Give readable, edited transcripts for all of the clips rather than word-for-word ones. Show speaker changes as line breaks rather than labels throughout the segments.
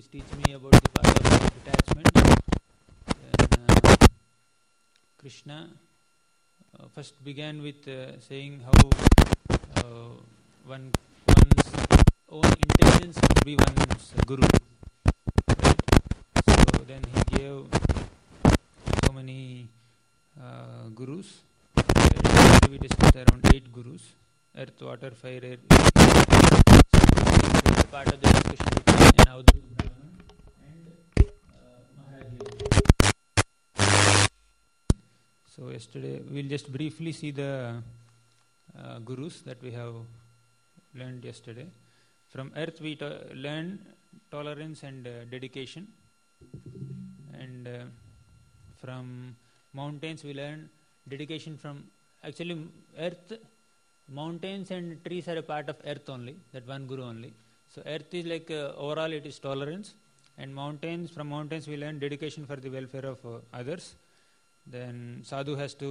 please teach me about the path of detachment. Then Krishna first began with saying how one's own intelligence could be one's guru. Right? So then he gave so many gurus. Right? We discussed around 8 gurus: earth, water, fire, air. So part of the discussion between an Avadut Brahman and Maharaj. So yesterday we'll just briefly see the gurus that we have learned yesterday. From earth we learn tolerance and dedication, and from mountains we learn dedication. From actually earth, mountains and trees are a part of earth only, that one guru only. So earth is like overall it is tolerance, and from mountains we learn dedication for the welfare of others. Then sadhu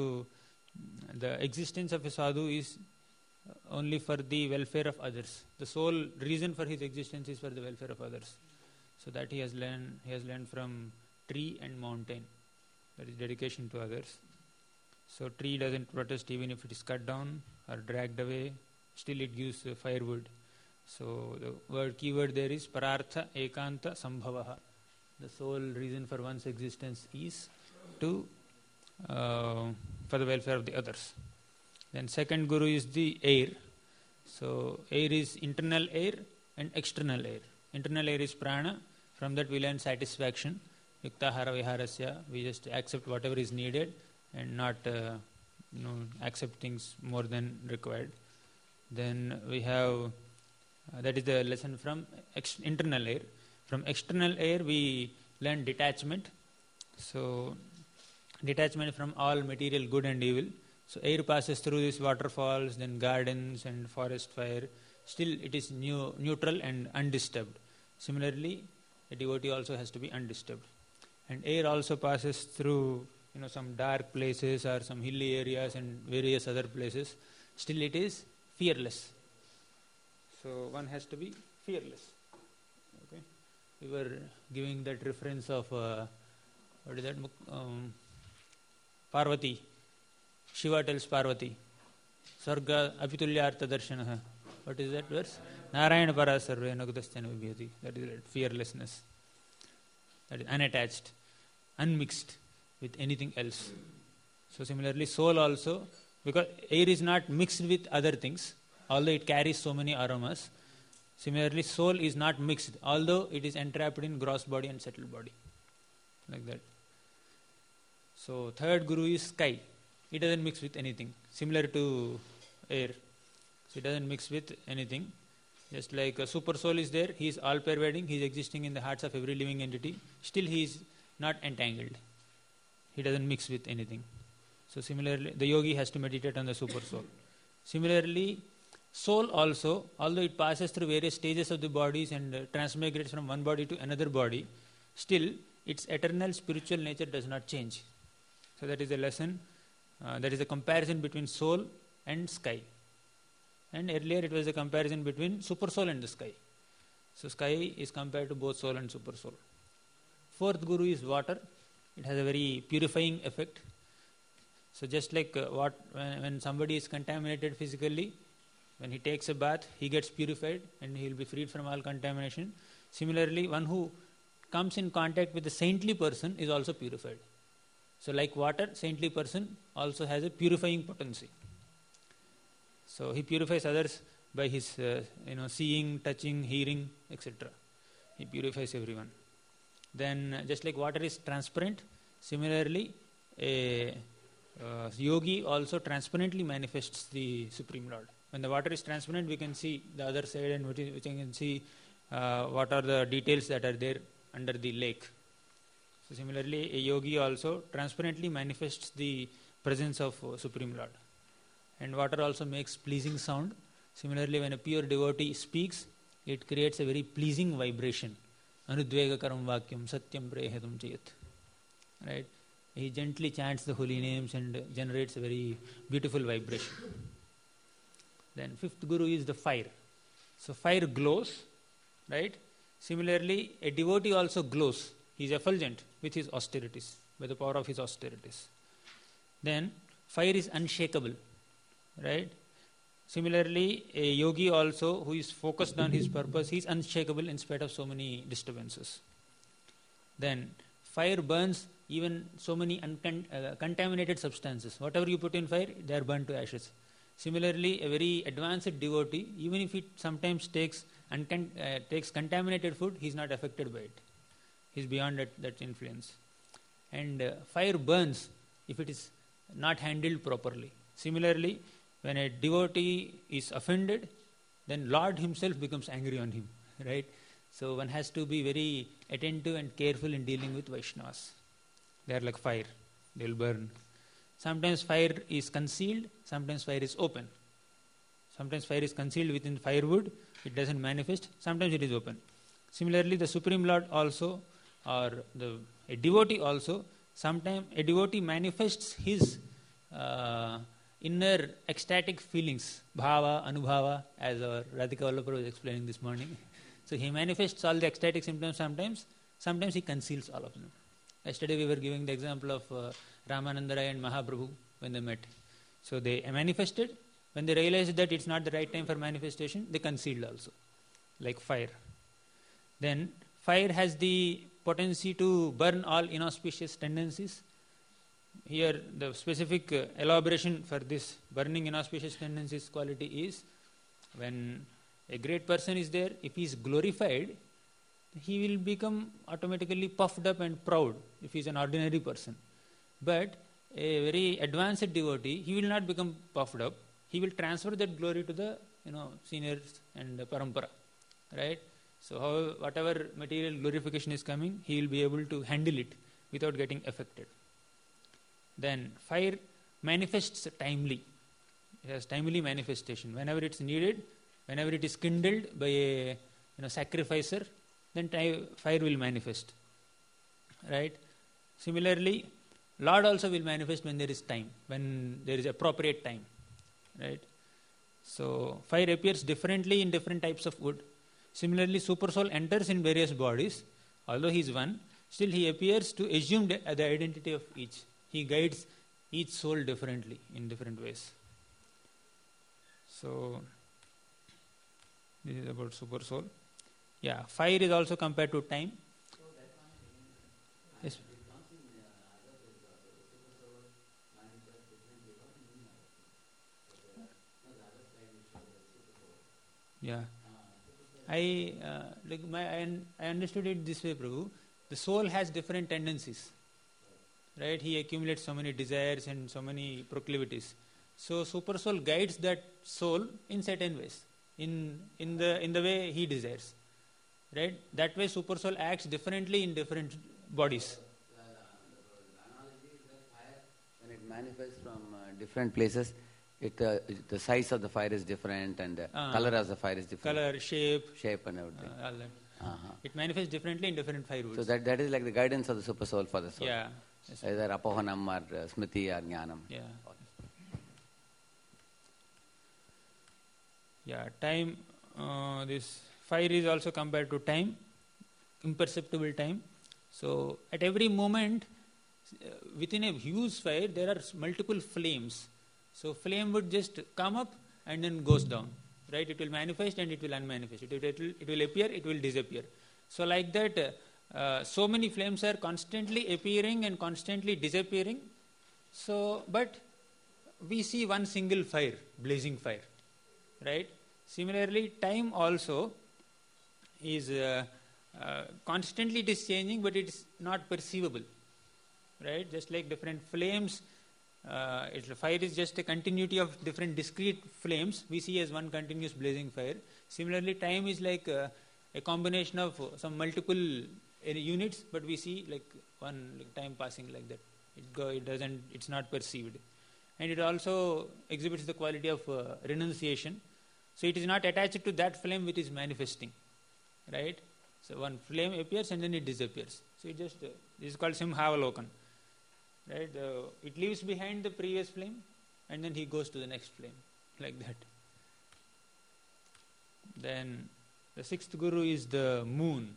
the existence of a sadhu is only for the welfare of others. The sole reason for his existence is for the welfare of others. So that he has learned from tree and mountain. That is dedication to others. So tree doesn't protest even if it is cut down or dragged away. Still it gives firewood. So the keyword there is parartha ekanta sambhavaha. The sole reason for one's existence is to for the welfare of the others. Then second guru is the air. So air is internal air and external air. Internal air is prana. From that we learn satisfaction. Yuktahara viharasya. We just accept whatever is needed and not accept things more than required. Then we have that is the lesson from internal air. From external air we learn detachment. So detachment from all material good and evil. So air passes through these waterfalls, then gardens and forest fire. Still it is neutral and undisturbed. Similarly, a devotee also has to be undisturbed. And air also passes through some dark places or some hilly areas and various other places. Still it is fearless. So one has to be fearless. Okay. We were giving that reference of what is that? Parvati. Shiva tells Parvati, Sarga apitulyartha darshanaha. What is that verse? Narayana para sarve nagudasthana vibhyati. That is fearlessness. That is unattached, unmixed with anything else. So similarly, soul also, because air is not mixed with other things, although it carries so many aromas. Similarly, soul is not mixed, although it is entrapped in gross body and settled body. Like that. So third guru is sky. It doesn't mix with anything. Similar to air. So it doesn't mix with anything. Just like a super soul is there, he is all pervading, he is existing in the hearts of every living entity. Still he is not entangled. He doesn't mix with anything. So similarly, the yogi has to meditate on the super soul. Similarly, soul also, although it passes through various stages of the bodies and transmigrates from one body to another body, still its eternal spiritual nature does not change. So that is a lesson. That is a comparison between soul and sky. And earlier it was a comparison between super soul and the sky. So sky is compared to both soul and super soul. Fourth guru is water. It has a very purifying effect. So just like when somebody is contaminated physically, when he takes a bath, he gets purified and he will be freed from all contamination. Similarly, one who comes in contact with a saintly person is also purified. So like water, saintly person also has a purifying potency. So he purifies others by his seeing, touching, hearing, etc. He purifies everyone. Then just like water is transparent, similarly a yogi also transparently manifests the Supreme Lord. When the water is transparent, we can see the other side and we can see what are the details that are there under the lake. So similarly, a yogi also transparently manifests the presence of Supreme Lord. And water also makes pleasing sound. Similarly, when a pure devotee speaks, it creates a very pleasing vibration. Anudvegakaram vakyam satyam prehetum chayat. Right? He gently chants the holy names and generates a very beautiful vibration. Then fifth guru is the fire. So fire glows, right? Similarly, a devotee also glows. He is effulgent with his austerities, by the power of his austerities. Then, fire is unshakable, right? Similarly, a yogi also who is focused on his purpose, he is unshakable in spite of so many disturbances. Then, fire burns even so many contaminated substances. Whatever you put in fire, they are burned to ashes. Similarly, a very advanced devotee, even if it sometimes takes contaminated food, he is not affected by it. He is beyond that influence. And fire burns if it is not handled properly. Similarly, when a devotee is offended, then Lord himself becomes angry on him, right? So one has to be very attentive and careful in dealing with Vaishnavas. They are like fire, they will burn. Sometimes fire is concealed, sometimes fire is open. Sometimes fire is concealed within firewood, it doesn't manifest, sometimes it is open. Similarly, the Supreme Lord also, or a devotee also, sometimes a devotee manifests his inner ecstatic feelings, bhava, anubhava, as our Radhika Vallabha was explaining this morning. So he manifests all the ecstatic symptoms sometimes he conceals all of them. Yesterday we were giving the example of Ramananda Rai and Mahaprabhu when they met. So they manifested. When they realized that it's not the right time for manifestation, they concealed also, like fire. Then fire has the potency to burn all inauspicious tendencies. Here the specific elaboration for this burning inauspicious tendencies quality is, when a great person is there, if he is glorified, he will become automatically puffed up and proud if he is an ordinary person. But a very advanced devotee, he will not become puffed up. He will transfer that glory to the seniors and the parampara, right? So whatever material glorification is coming, he will be able to handle it without getting affected. Then fire manifests timely. It has timely manifestation. Whenever it's needed, whenever it is kindled by a sacrificer, then fire will manifest. Right? Similarly, Lord also will manifest when there is time, when there is appropriate time. Right? So fire appears differently in different types of wood. Similarly, Super Soul enters in various bodies. Although he is one, still he appears to assume the identity of each. He guides each soul differently, in different ways. So, this is about Super Soul. Yeah, fire is also compared to time. Yes. Yeah. I understood it this way, Prabhu. The soul has different tendencies. Right? He accumulates so many desires and so many proclivities. So Super Soul guides that soul in certain ways, in the way he desires. Right? That way Super Soul acts differently in different bodies.
The analogy is that fire, when it manifests from different places, the size of the fire is different, and the color of the fire is different.
Color, shape
and everything.
All that. It manifests differently in different firewoods.
So that is like the guidance of the Super Soul for the soul.
Yeah.
Yes. Either apohanam or smriti or jnanam.
Yeah. Yeah. Time. This fire is also compared to time, imperceptible time. So at every moment, within a huge fire, there are multiple flames. So flame would just come up and then goes down, right? It will manifest and it will unmanifest. It will appear, it will disappear. So like that, so many flames are constantly appearing and constantly disappearing. So, but we see one single fire, blazing fire, right? Similarly, time also is constantly it is changing, but it is not perceivable, right? Just like different flames. Fire is just a continuity of different discrete flames we see as one continuous blazing fire. Similarly, time is like a combination of some multiple units, but we see like one time passing like that. It's not perceived. And it also exhibits the quality of renunciation. So it is not attached to that flame which is manifesting, right? So one flame appears and then it disappears. So it just, this is called Simhavalokan. Right? It leaves behind the previous flame and then he goes to the next flame, like that. Then The sixth guru is the moon.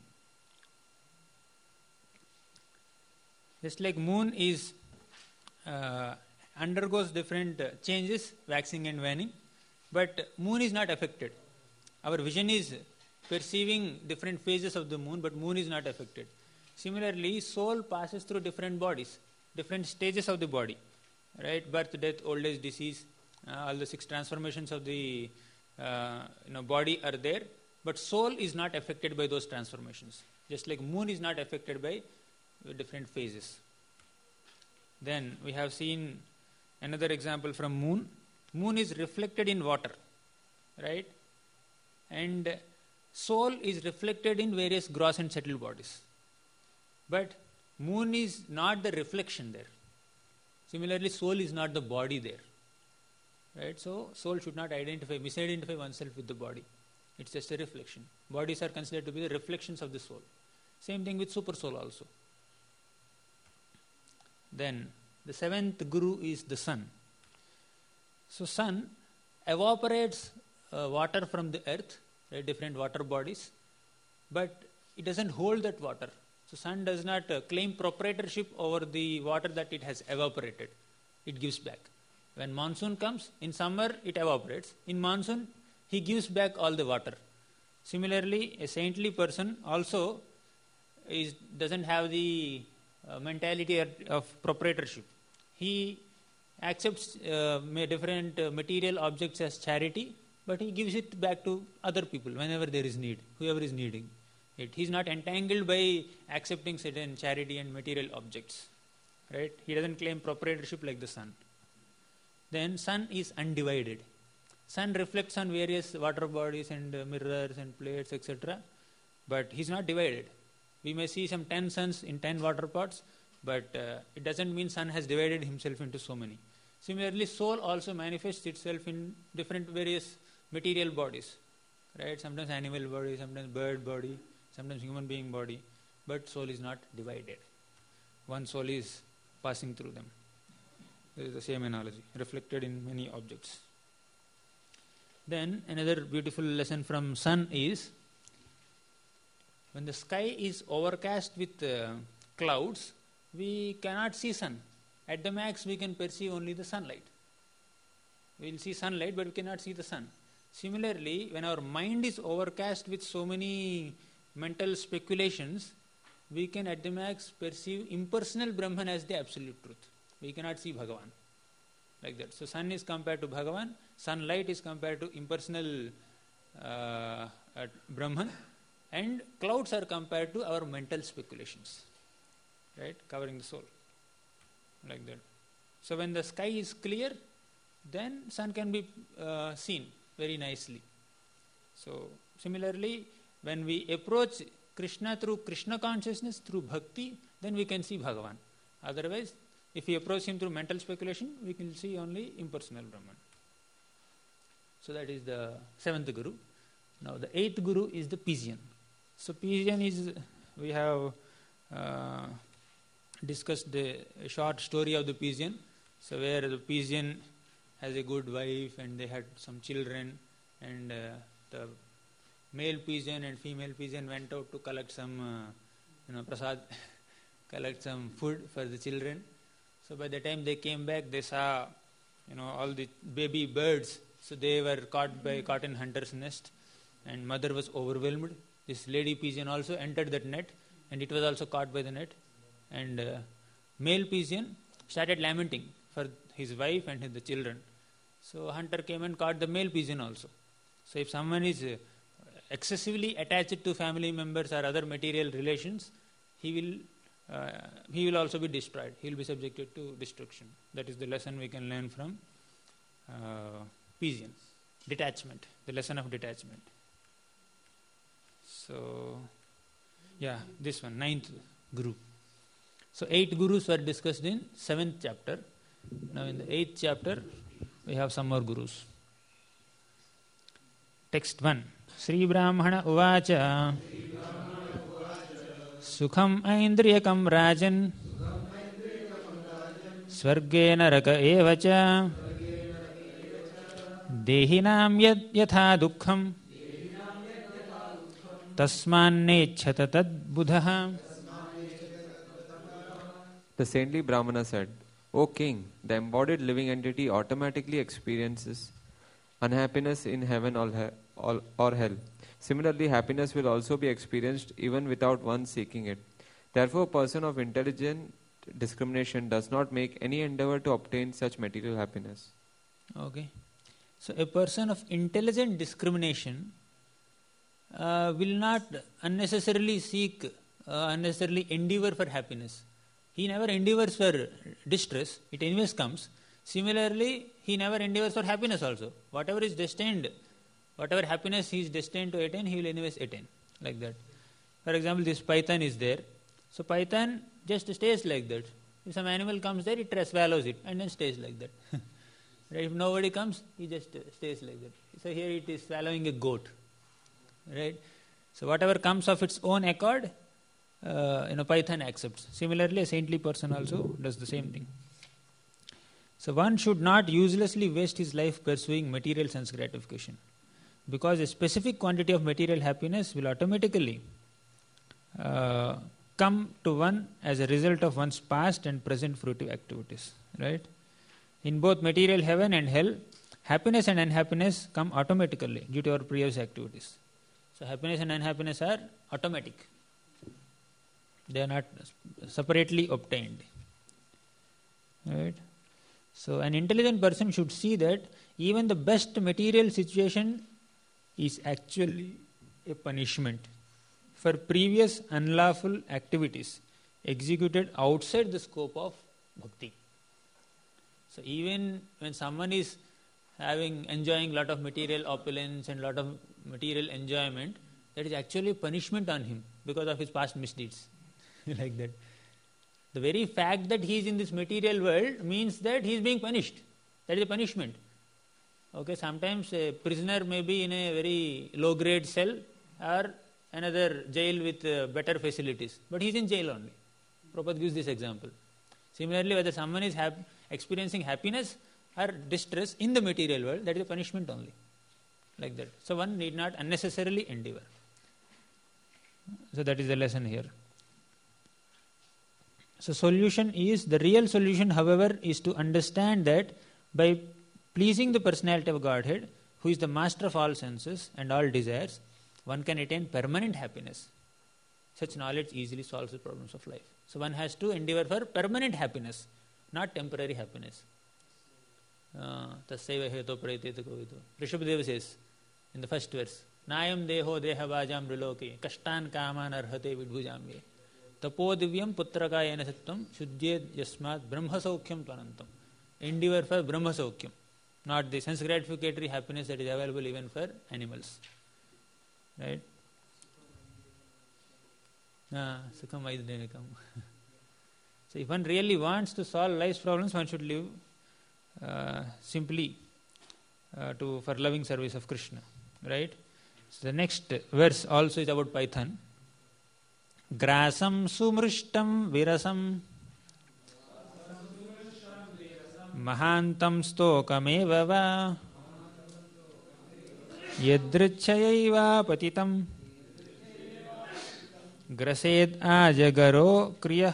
Just like moon is undergoes different changes, waxing and waning, but moon is not affected. Our vision is perceiving different phases of the moon, but moon is not affected. Similarly, soul passes through different bodies, different stages of the body, right? Birth, death, old age, disease, all the 6 transformations of the body are there, but soul is not affected by those transformations. Just like moon is not affected by different phases. Then we have seen another example from moon. Moon is reflected in water, right? And soul is reflected in various gross and subtle bodies. But moon is not the reflection there. Similarly, soul is not the body there. Right? So, soul should not misidentify oneself with the body. It's just a reflection. Bodies are considered to be the reflections of the soul. Same thing with super soul also. Then, the 7th guru is the sun. So, sun evaporates water from the earth, right, different water bodies, but it doesn't hold that water. So, sun does not claim proprietorship over the water that it has evaporated. It gives back. When monsoon comes, in summer it evaporates. In monsoon, he gives back all the water. Similarly, a saintly person also doesn't have the mentality of proprietorship. He accepts different material objects as charity, but he gives it back to other people whenever there is need, whoever is needing it. He is not entangled by accepting certain charity and material objects. Right? He doesn't claim proprietorship like the sun. Then sun is undivided. Sun reflects on various water bodies and mirrors and plates, etc. But he is not divided. We may see some 10 suns in 10 water pots, but it doesn't mean sun has divided himself into so many. Similarly, soul also manifests itself in different various material bodies. Right? Sometimes animal body, sometimes bird body, sometimes human being body, but soul is not divided. One soul is passing through them. This is the same analogy, reflected in many objects. Then another beautiful lesson from sun is, when the sky is overcast with clouds, we cannot see sun. At the max, we can perceive only the sunlight. We will see sunlight, but we cannot see the sun. Similarly, when our mind is overcast with so many mental speculations, we can at the max perceive impersonal Brahman as the absolute truth. We cannot see Bhagavan. Like that. So sun is compared to Bhagavan, sunlight is compared to impersonal Brahman, and clouds are compared to our mental speculations. Right? Covering the soul. Like that. So when the sky is clear, then sun can be seen very nicely. So similarly, when we approach Krishna through Krishna consciousness, through bhakti, then we can see Bhagavan. Otherwise, if we approach him through mental speculation, we can see only impersonal Brahman. So that is the 7th guru. Now the 8th guru is the Pigeon. So Pigeon is, we have discussed a short story of the Pigeon. So where the Pigeon has a good wife and they had some children, and the male pigeon and female pigeon went out to collect some prasad, collect some food for the children. So by the time they came back, they saw all the baby birds. So they were caught in hunter's nest, and mother was overwhelmed. This lady pigeon also entered that net, and it was also caught by the net. And male pigeon started lamenting for his wife and the children. So hunter came and caught the male pigeon also. So if someone is excessively attached to family members or other material relations, he will also be destroyed. He will be subjected to destruction. That is the lesson we can learn from pigeon. Detachment, the lesson of detachment. So, this one, 9th guru. So 8 gurus were discussed in 7th chapter. Now in the 8th chapter, we have some more gurus. Text 1. Sri Brahmana Uvacha Sukham Aindriyakam Rajan Swarge Naraka Evacha Dehinam Yad Yatha Dukkham tasmannechhata tad buddha.
The saintly Brahmana said, O king, the embodied living entity automatically experiences unhappiness in heaven or hell. Similarly, happiness will also be experienced even without one seeking it. Therefore, a person of intelligent discrimination does not make any endeavor to obtain such material happiness.
Okay. So, a person of intelligent discrimination will not unnecessarily seek, unnecessarily endeavor for happiness. He never endeavors for distress, it anyways comes. Similarly, he never endeavors for happiness also. Whatever is destined, whatever happiness he is destined to attain, he will anyways attain. Like that. For example, this python is there. So, python just stays like that. If some animal comes there, it swallows it and then stays like that. Right? If nobody comes, he just stays like that. So, here it is swallowing a goat. Right? So, whatever comes of its own accord, python accepts. Similarly, a saintly person also does the same thing. So one should not uselessly waste his life pursuing material sense gratification, because a specific quantity of material happiness will automatically come to one as a result of one's past and present fruitive activities. Right? In both material heaven and hell, happiness and unhappiness come automatically due to our previous activities. So happiness and unhappiness are automatic. They are not separately obtained. Right? So an intelligent person should see that even the best material situation is actually a punishment for previous unlawful activities executed outside the scope of bhakti. So even when someone is enjoying lot of material opulence and lot of material enjoyment, that is actually punishment on him because of his past misdeeds. Like that. The very fact that he is in this material world means that he is being punished. That is a punishment. Okay, sometimes a prisoner may be in a very low grade cell or another jail with better facilities, but he is in jail only. Prabhupada gives this example. Similarly, whether someone is experiencing happiness or distress in the material world, that is a punishment only. Like that. So one need not unnecessarily endeavor. So that is the lesson here. So the real solution, however, is to understand that by pleasing the personality of Godhead, who is the master of all senses and all desires, one can attain permanent happiness. Such knowledge easily solves the problems of life. So one has to endeavor for permanent happiness, not temporary happiness. Tassaiva heto praiteta kovido. Rishabhadeva says in the first verse, Nayam deho deha vajam riloke, kashtan kaman arhate vidbhujamye. Tapo divyam putrakayena sattvam shuddhyed yasmat brahmasaukyam tvanantam. Endeavor for brahmasaukyam, not the sense gratificatory happiness that is available even for animals. Right? Sukham vaidyanikam. So if one really wants to solve life's problems, one should live simply for loving service of Krishna. Right? So the next verse also is about python. Grasam sumrishtam virasam mahantam stokameva va yadrichayaiva patitam grased ajagaro kriya.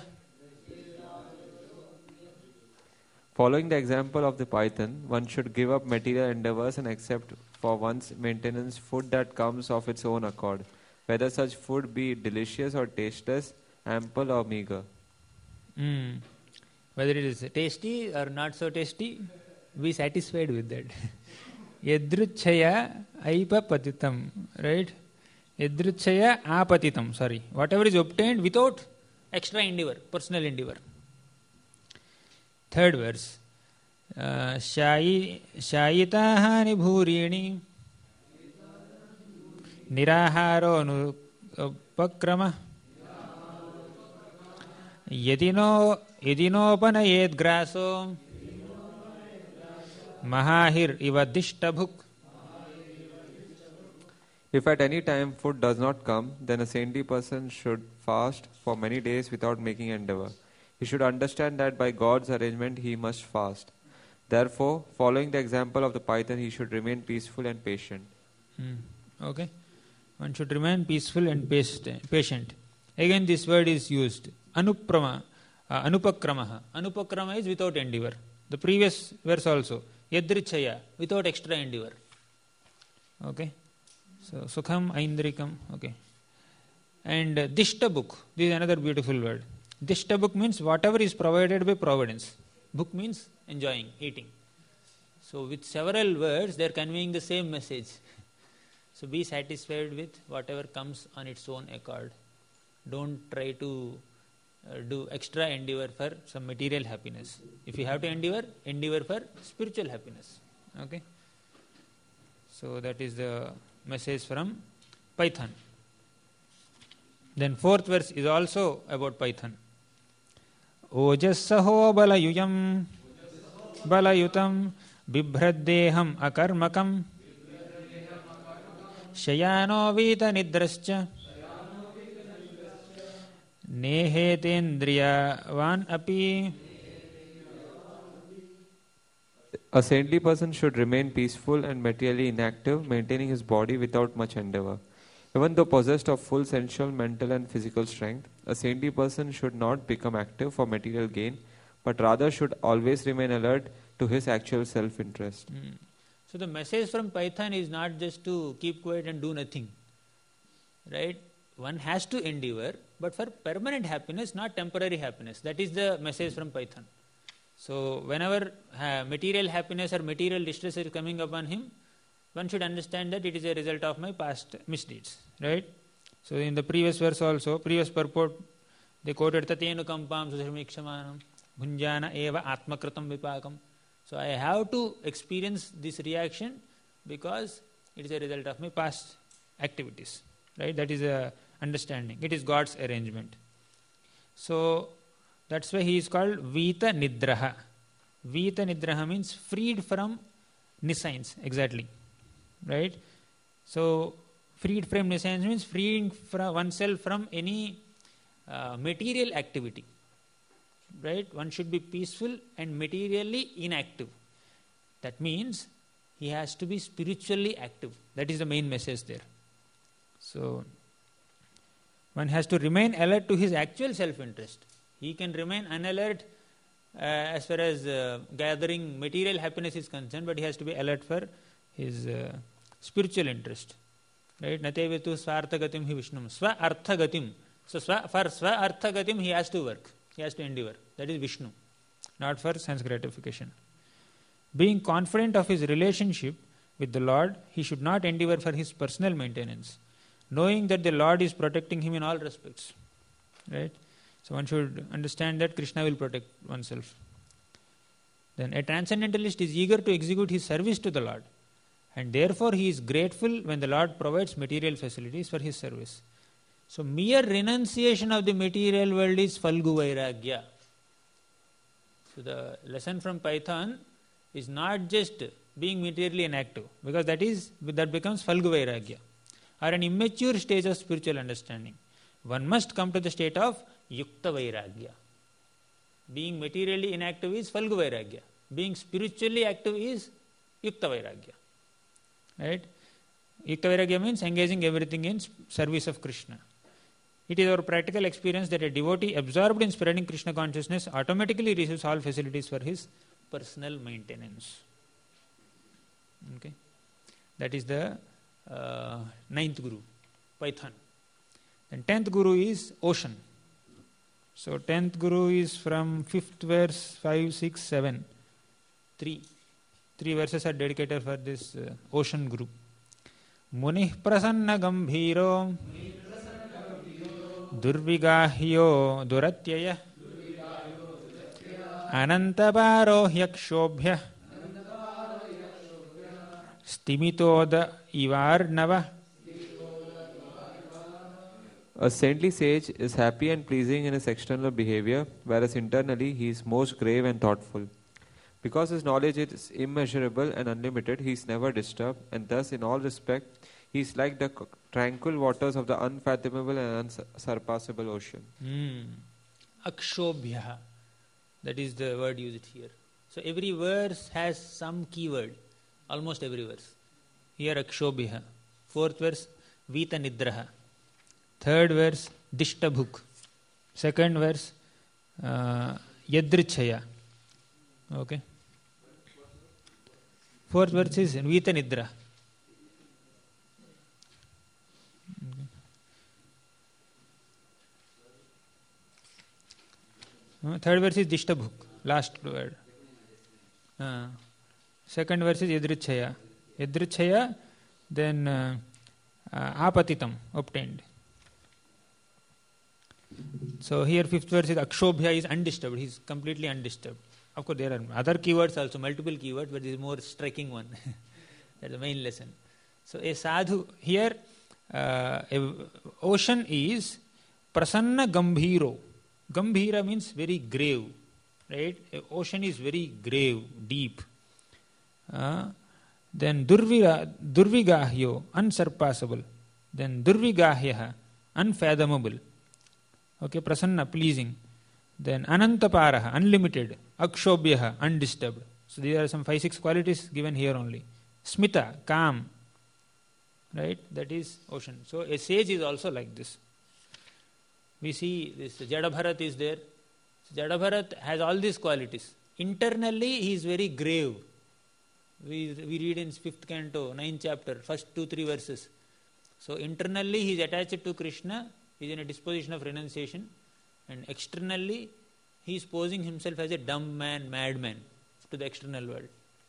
Following the example of the python, one should give up material endeavors and accept for one's maintenance food that comes of its own accord, whether such food be delicious or tasteless, ample or meager.
Whether it is tasty or not so tasty, be satisfied with that. Yadruchaya aipapatitam, right? Yadruchaya apatitam, sorry. Whatever is obtained without extra endeavor, personal endeavor. Third verse. Shayitahani bhurini niraharo nupakrama yadinopanayed graso mahahir ivadishtabhuk.
If at any time food does not come, then a saintly person should fast for many days without making endeavor. He should understand that by God's arrangement he must fast. Therefore, following the example of the python, he should remain peaceful and patient.
Okay. One should remain peaceful and patient. Again, this word is used. Anuprama, anupakramaha. Anupakrama is without endeavor. The previous verse also. Yadrichaya, without extra endeavor. Okay. So, sukham, aindrikam. Okay. And dishtabuk. This is another beautiful word. Dishtabuk means whatever is provided by providence. Bhuk means enjoying, eating. So, with several words, they are conveying the same message. So, be satisfied with whatever comes on its own accord. Don't try to do extra endeavor for some material happiness. If you have to endeavor for spiritual happiness. Okay. So, that is the message from Python. Then fourth verse is also about Python. Ojassaho balayuyam balayutam bibhraddeham akarmakam shayano vita nidrascha nehetendriyavan api.
A saintly person should remain peaceful and materially inactive, maintaining his body without much endeavor. Even though possessed of full sensual, mental and physical strength, a saintly person should not become active for material gain, but rather should always remain alert to his actual self-interest.
So the message from Python is not just to keep quiet and do nothing. Right? One has to endeavor, but for permanent happiness, not temporary happiness. That is the message from Python. So whenever material happiness or material distress is coming upon him, one should understand that it is a result of my past misdeeds. Right? So in the previous verse also, previous purport, they quoted Tatenu kampam sushramikshamanam bhunjana eva atmakritam vipakam. So I have to experience this reaction because it is a result of my past activities. Right? That is a understanding. It is God's arrangement. So that's why he is called Vita Nidraha. Vita Nidraha means freed from nescience. Exactly. Right? So freed from nescience means freeing oneself from any material activity. Right? One should be peaceful and materially inactive. That means he has to be spiritually active. That is the main message there. So one has to remain alert to his actual self-interest. He can remain unalert as far as gathering material happiness is concerned, but he has to be alert for his spiritual interest. Right? Natevetu swarthagatim hi Vishnum. Swa-arthagatim. So for swa-arthagatim he has to work. He has to endeavor. That is Vishnu. Not for sense gratification. Being confident of his relationship with the Lord, he should not endeavor for his personal maintenance, knowing that the Lord is protecting him in all respects. Right? So one should understand that Krishna will protect oneself. Then a transcendentalist is eager to execute his service to the Lord, and therefore he is grateful when the Lord provides material facilities for his service. So mere renunciation of the material world is Falgu Vairagya. So the lesson from Python is not just being materially inactive, because that becomes Falgu Vairagya, or an immature stage of spiritual understanding. One must come to the state of Yukta Vairagya. Being materially inactive is Falgu Vairagya. Being spiritually active is Yukta Vairagya. Right? Yukta Vairagya means engaging everything in service of Krishna. It is our practical experience that a devotee absorbed in spreading Krishna consciousness automatically receives all facilities for his personal maintenance. Okay? That is the ninth Guru, Python. And 10th Guru is Ocean. So 10th Guru is from 5th verse, 5, 6, 7. Three verses are dedicated for this Ocean Guru. Munih prasanna gambhiro durvigahyo duratyaya anantaparo hyakshobhya stimitoda ivarnava.
A saintly sage is happy and pleasing in his external behavior, whereas internally he is most grave and thoughtful. Because his knowledge is immeasurable and unlimited, he is never disturbed, and thus in all respects he is like the tranquil waters of the unfathomable and unsurpassable ocean.
Akshobhya, that is the word used here. So every verse has some keyword, almost every verse. Here Akshobhya. 4th verse, Vita Nidraha. Third verse, Dishtabhuk. Second verse, Yadrichaya. Okay. Fourth verse is Vita Nidra. Third verse is Dishtabhuk, last word. Second verse is Yadrichaya. Yadrichaya, then Apatitam, obtained. So here fifth verse is Akshobhya, is undisturbed. He is completely undisturbed. Of course, there are other keywords also, multiple keywords, but this is more striking one. That's the main lesson. So a sadhu, here ocean is Prasanna Gambhiro. Gambhira means very grave, right? Ocean is very grave, deep. Then Durvigahyo, unsurpassable. Then Durvigahyaha, unfathomable. Okay, Prasanna, pleasing. Then Anantaparaha, unlimited. Akshobhyaha, undisturbed. So these are some 5-6 qualities given here only. Smita, calm. Right? That is ocean. So a sage is also like this. We see this Jadabharat is there. Jadabharat has all these qualities. Internally he is very grave. We read in 5th canto, 9th chapter, first 2-3 verses. So internally he is attached to Krishna, he is in a disposition of renunciation, and externally he is posing himself as a dumb man, madman to the external world.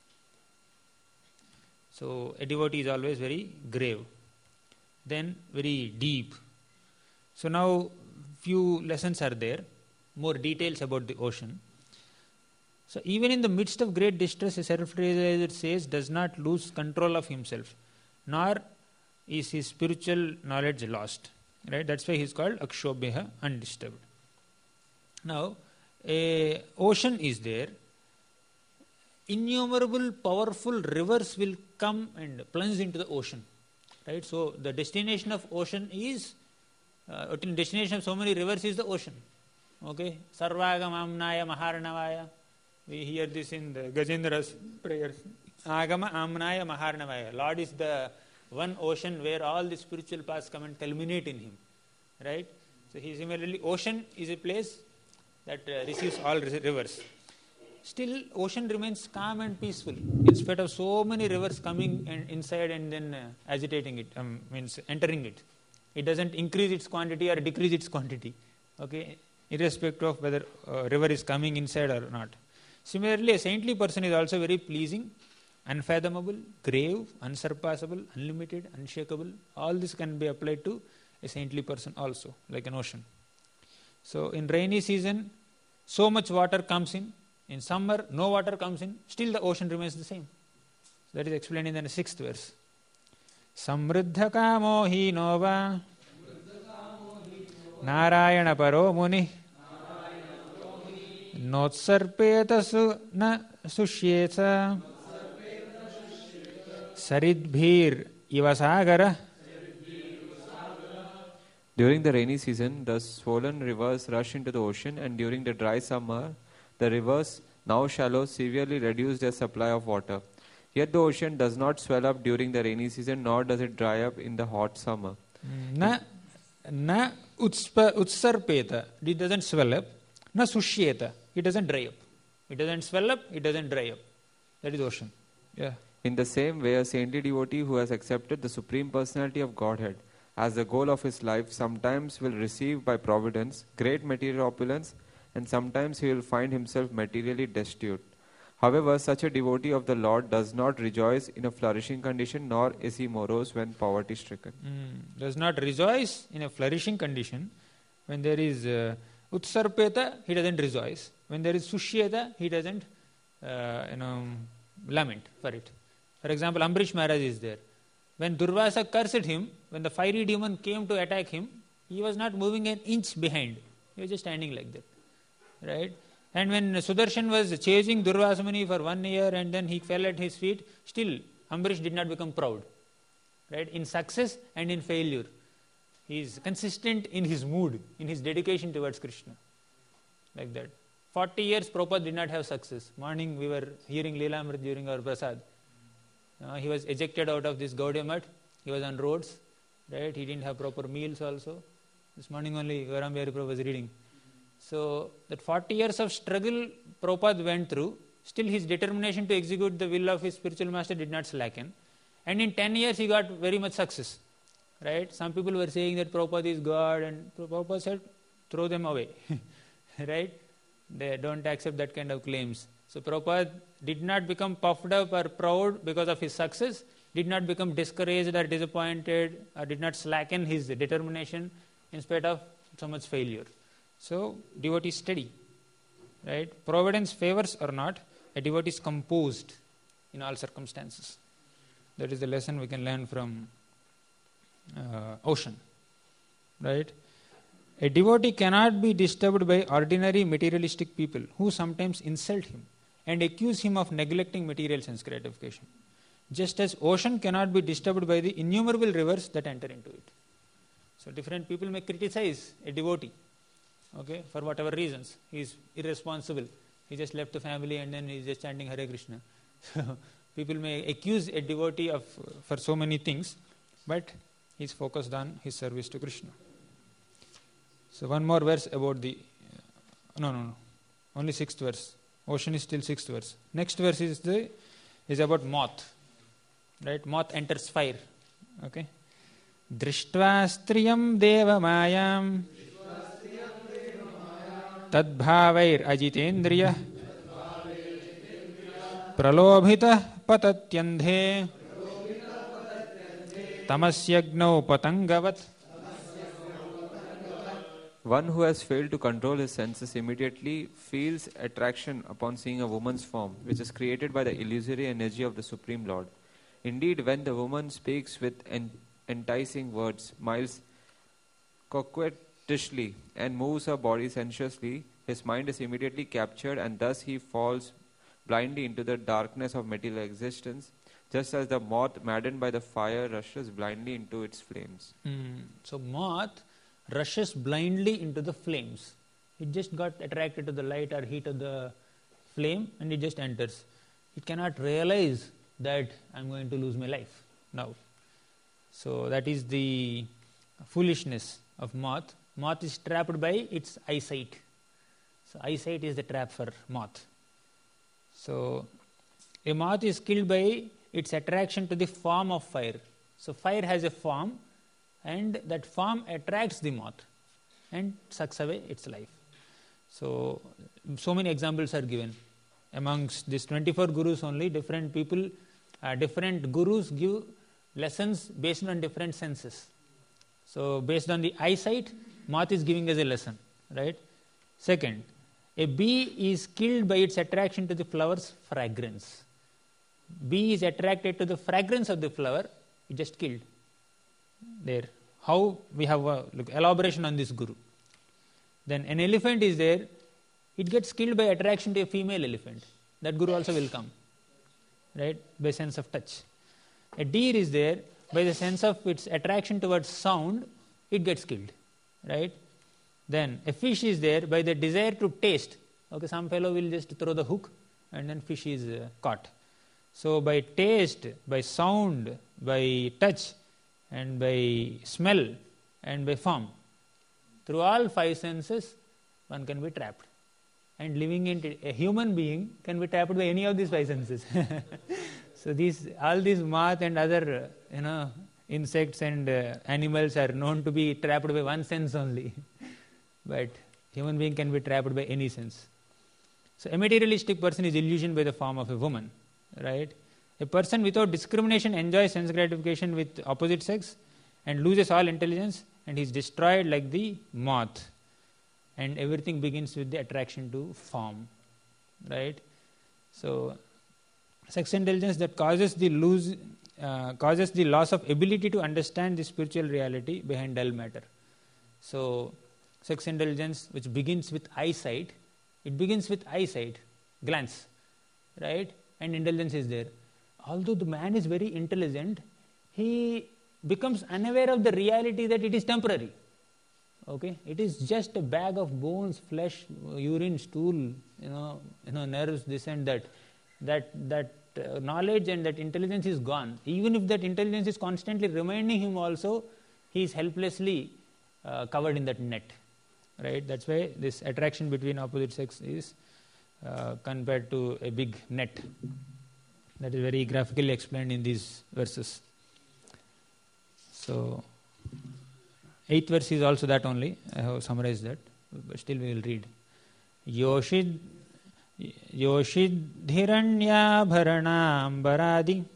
So a devotee is always very grave, then very deep. So now few lessons are there, more details about the ocean. So even in the midst of great distress, a self-realizer says does not lose control of himself, nor is his spiritual knowledge lost. Right? That's why he is called Akshobhya, undisturbed. Now, a ocean is there. Innumerable powerful rivers will come and plunge into the ocean. Right? So the destination of ocean is, destination of so many rivers is the ocean. Okay? Sarvagamamnaya Maharnavaya. We hear this in the Gajendra's prayers. Agama Amnaya Maharnavaya. Lord is the one ocean where all the spiritual paths come and culminate in him. Right? So he similarly, ocean is a place that receives all rivers. Still, ocean remains calm and peaceful in spite of so many rivers coming and inside and then agitating it, means entering it. It doesn't increase its quantity or decrease its quantity. Okay, irrespective of whether river is coming inside or not. Similarly, a saintly person is also very pleasing, unfathomable, grave, unsurpassable, unlimited, unshakable. All this can be applied to a saintly person also, like an ocean. So in rainy season, so much water comes in. In summer, no water comes in. Still the ocean remains the same. That is explained in the 6th verse. Samriddha kamo hi nova Narayana paro muni Notsarpetasu na sushyeta Saridbhir ivasagara.
During the rainy season, the swollen rivers rush into the ocean, and during the dry summer, the rivers, now shallow, severely reduce their supply of water. Yet the ocean does not swell up during the rainy season, nor does it dry up in the hot summer.
Na utsarpeta, it doesn't swell up. Na sushyeta, it doesn't dry up. It doesn't swell up, it doesn't dry up. That is ocean. Yeah.
In the same way, a saintly devotee who has accepted the Supreme Personality of Godhead as the goal of his life sometimes will receive by providence great material opulence, and sometimes he will find himself materially destitute. However, such a devotee of the Lord does not rejoice in a flourishing condition, nor is he morose when poverty stricken.
Does not rejoice in a flourishing condition. When there is utsarpeta, he doesn't rejoice. When there is sushyeta, he doesn't lament for it. For example, Ambrish Maharaj is there. When Durvasa cursed him, when the fiery demon came to attack him, he was not moving an inch behind. He was just standing like that. Right? And when Sudarshan was chasing Durvasa Muni for 1 year and then he fell at his feet, still Ambrish did not become proud. Right? In success and in failure. He is consistent in his mood, in his dedication towards Krishna. Like that. 40 years Prabhupada did not have success. Morning we were hearing Leelamrit during our prasad. He was ejected out of this Gaudiya Math. He was on roads. right? He didn't have proper meals also. This morning only Garam Bihari Prabhu was reading. So that 40 years of struggle Prabhupada went through, still his determination to execute the will of his spiritual master did not slacken. And in 10 years he got very much success. Right? Some people were saying that Prabhupada is God, and Prabhupada said, throw them away. Right? They don't accept that kind of claims. So Prabhupada did not become puffed up or proud because of his success, did not become discouraged or disappointed, or did not slacken his determination in spite of so much failure. So devotee is steady. Right? Providence favors or not, a devotee is composed in all circumstances. That is the lesson we can learn from ocean. Right? A devotee cannot be disturbed by ordinary materialistic people who sometimes insult him and accuse him of neglecting material sense gratification. Just as ocean cannot be disturbed by the innumerable rivers that enter into it. So different people may criticize a devotee, okay, for whatever reasons. He is irresponsible. He just left the family and then he is just chanting Hare Krishna. So people may accuse a devotee of for so many things, but he is focused on his service to Krishna. So one more verse about the... only 6th verse. Ocean is still 6th verse. Next verse is about moth. Right? Moth enters fire. Okay? Drishtva striyam deva mayam tadbhavair ajitendriya pralobhita patatyandhe tamasyagno patangavat.
One who has failed to control his senses immediately feels attraction upon seeing a woman's form, which is created by the illusory energy of the Supreme Lord. Indeed, when the woman speaks with enticing words, smiles coquettishly, and moves her body sensuously, his mind is immediately captured, and thus he falls blindly into the darkness of material existence, just as the moth, maddened by the fire, rushes blindly into its flames.
So moth rushes blindly into the flames. It just got attracted to the light or heat of the flame and it just enters. It cannot realize that I am going to lose my life now. So that is the foolishness of moth. Moth is trapped by its eyesight. So eyesight is the trap for moth. So a moth is killed by its attraction to the form of fire. So fire has a form, and that form attracts the moth and sucks away its life. So many examples are given. Amongst these 24 gurus only, different people, different gurus give lessons based on different senses. So based on the eyesight, moth is giving us a lesson, right? Second, a bee is killed by its attraction to the flower's fragrance. Bee is attracted to the fragrance of the flower, it just killed. There. How we have a elaboration on this guru. Then an elephant is there, it gets killed by attraction to a female elephant. That guru also will come, right? By sense of touch. A deer is there, by the sense of its attraction towards sound, it gets killed, right? Then a fish is there, by the desire to taste. Okay, some fellow will just throw the hook and then fish is caught. So by taste, by sound, by touch, and by smell, and by form, through all 5 senses, one can be trapped. And living in a human being can be trapped by any of these 5 senses. So all these moth and other insects and animals are known to be trapped by one sense only. But human being can be trapped by any sense. So a materialistic person is illusioned by the form of a woman, right? A person without discrimination enjoys sense gratification with opposite sex and loses all intelligence, and he is destroyed like the moth. And everything begins with the attraction to form, right? So sex intelligence that causes the loss of ability to understand the spiritual reality behind dull matter. So sex intelligence, which begins with eyesight, glance, right? And intelligence is there. Although the man is very intelligent, he becomes unaware of the reality that it is temporary. Okay, it is just a bag of bones, flesh, urine, stool, nerves, this and that. That knowledge and that intelligence is gone. Even if that intelligence is constantly reminding him also, he is helplessly covered in that net. Right? That's why this attraction between opposite sex is compared to a big net. That is very graphically explained in these verses. So, 8th verse is also that only. I have summarized that, but still we will read. Yoshidhiranyabharanambaradi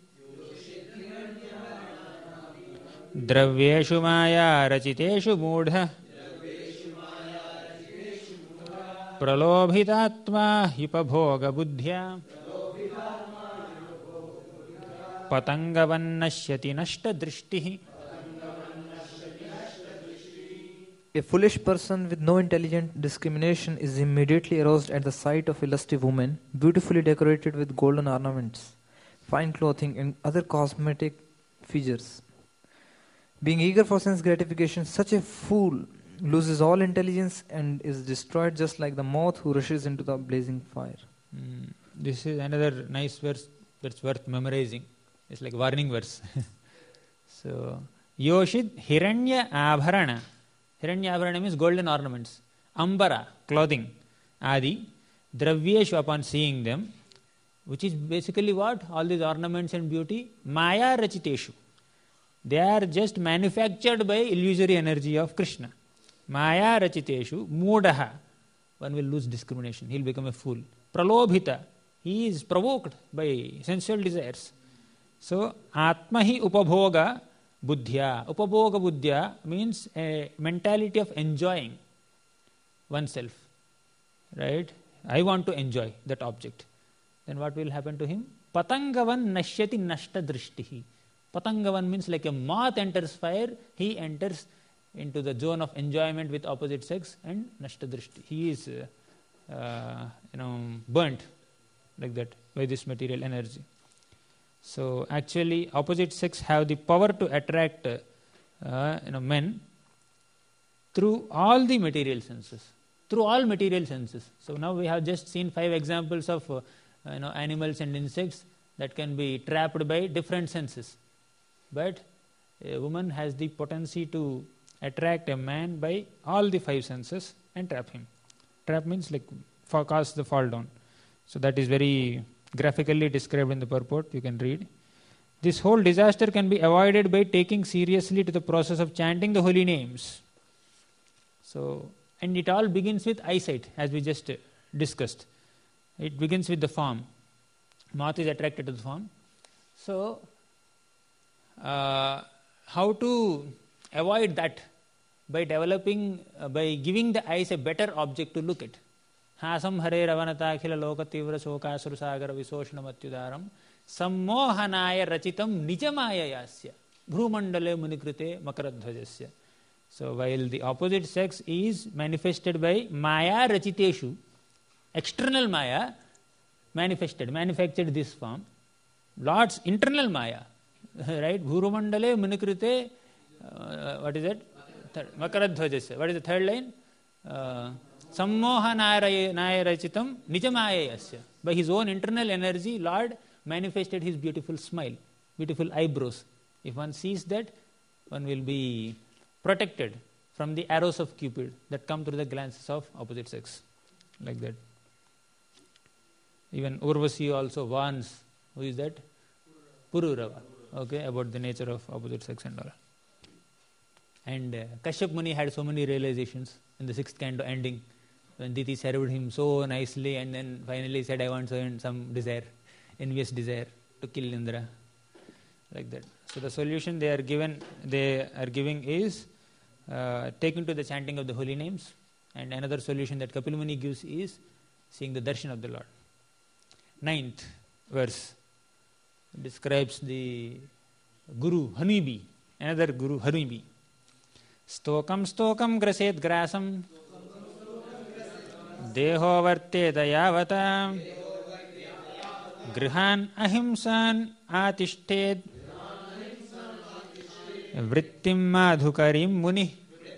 Dravyeshu maya rachiteshu mudha Pralobhitatma hipabhoga buddhya Patangavannashyati nashta drishtihi.
A foolish person with no intelligent discrimination is immediately aroused at the sight of a lusty woman, beautifully decorated with golden ornaments, fine clothing, and other cosmetic features. Being eager for sense gratification, such a fool loses all intelligence and is destroyed just like the moth who rushes into the blazing fire.
This is another nice verse that's worth memorizing. It's like warning verse. So, Yoshid Hiranya Abharana. Hiranya Abharana means golden ornaments. Ambara, clothing. Adi, Dravyeshu, upon seeing them, which is basically what? All these ornaments and beauty. Maya Rachiteshu. They are just manufactured by illusory energy of Krishna. Maya Rachiteshu, Mudaha. One will lose discrimination. He will become a fool. Pralobhita. He is provoked by sensual desires. So, Atmahi Upabhoga Buddhya. Upabhoga Buddhya means a mentality of enjoying oneself. Right? I want to enjoy that object. Then what will happen to him? Patangavan nashyati nashta drishtihi. Patangavan means like a moth enters fire, he enters into the zone of enjoyment with opposite sex and nashta drishti. He is burnt like that by this material energy. So actually opposite sex have the power to attract men through all the material senses. Through all material senses. So now we have just seen 5 examples of animals and insects that can be trapped by different senses. But a woman has the potency to attract a man by all the 5 senses and trap him. Trap means like cause the fall down. So that is very graphically described in the purport. You can read. This whole disaster can be avoided by taking seriously to the process of chanting the holy names. So, and it all begins with eyesight, as we just discussed. It begins with the form. Moth is attracted to the form. So, how to avoid that? By developing, by giving the eyes a better object to look at. Hasam hare ravanata akhila loka tivra sokasura sagara visoshna matyudaram sammohanaya rachitam nijamaya yasya bhrumandale munikrite makaradhvajasya. So while the opposite sex is manifested by maya rachiteshu, external maya manufactured this form, Lord's internal maya, right? Bhrumandale munikrite, what is that? Makaradhvajasya. What is the third line? Sammohanaya rachitam nijamaya yasya. By his own internal energy, Lord manifested his beautiful smile, beautiful eyebrows. If one sees that, one will be protected from the arrows of Cupid that come through the glances of opposite sex. Like that. Even Urvasi also warns, who is that? Pururava. Okay, about the nature of opposite sex and all. And Kashyap Muni had so many realizations in the 6th canto ending, when Diti served him so nicely, and then finally said, I want some desire, envious desire to kill Indra. Like that. So the solution they are giving is taken to the chanting of the holy names, and another solution that Kapil Muni gives is seeing the darshan of the Lord. 9th verse describes the Guru Hanubi, another Guru Hanubi. Stokam graset grasam deho varte dayavata grihan ahimsan atishted vrittim madhukarim muni.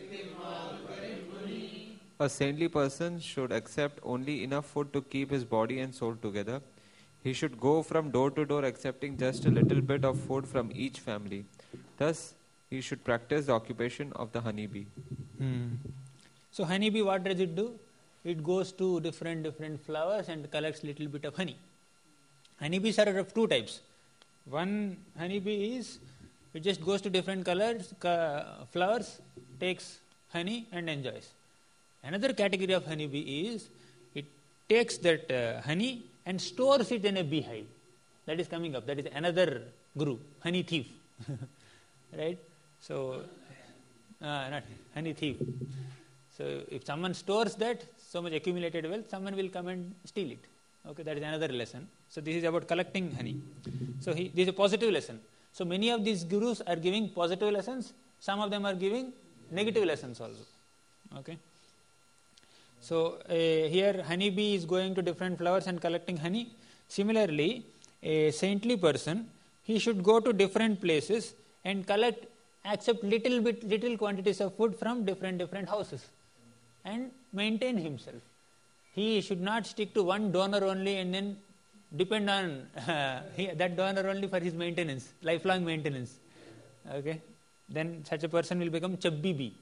A saintly person should accept only enough food to keep his body and soul together. He should go from door to door accepting just a little bit of food from each family. Thus, he should practice the occupation of the honeybee.
So honeybee, what does it do? It goes to different flowers and collects little bit of honey. Honeybees are of two types. One honeybee is, it just goes to different flowers, takes honey and enjoys. Another category of honeybee is, it takes that honey and stores it in a beehive. That is coming up. That is another group, honey thief. Right? So, not honey thief. So, if someone stores that, so much accumulated wealth, someone will come and steal it. Okay, that is another lesson. So, this is about collecting honey. So, this is a positive lesson. So, many of these gurus are giving positive lessons. Some of them are giving negative lessons also. Okay. So, here honeybee is going to different flowers and collecting honey. Similarly, a saintly person, he should go to different places and accept little quantities of food from different houses and maintain himself. He should not stick to one donor only and then depend on that donor only for his maintenance, lifelong maintenance. Okay, then such a person will become chubby bee.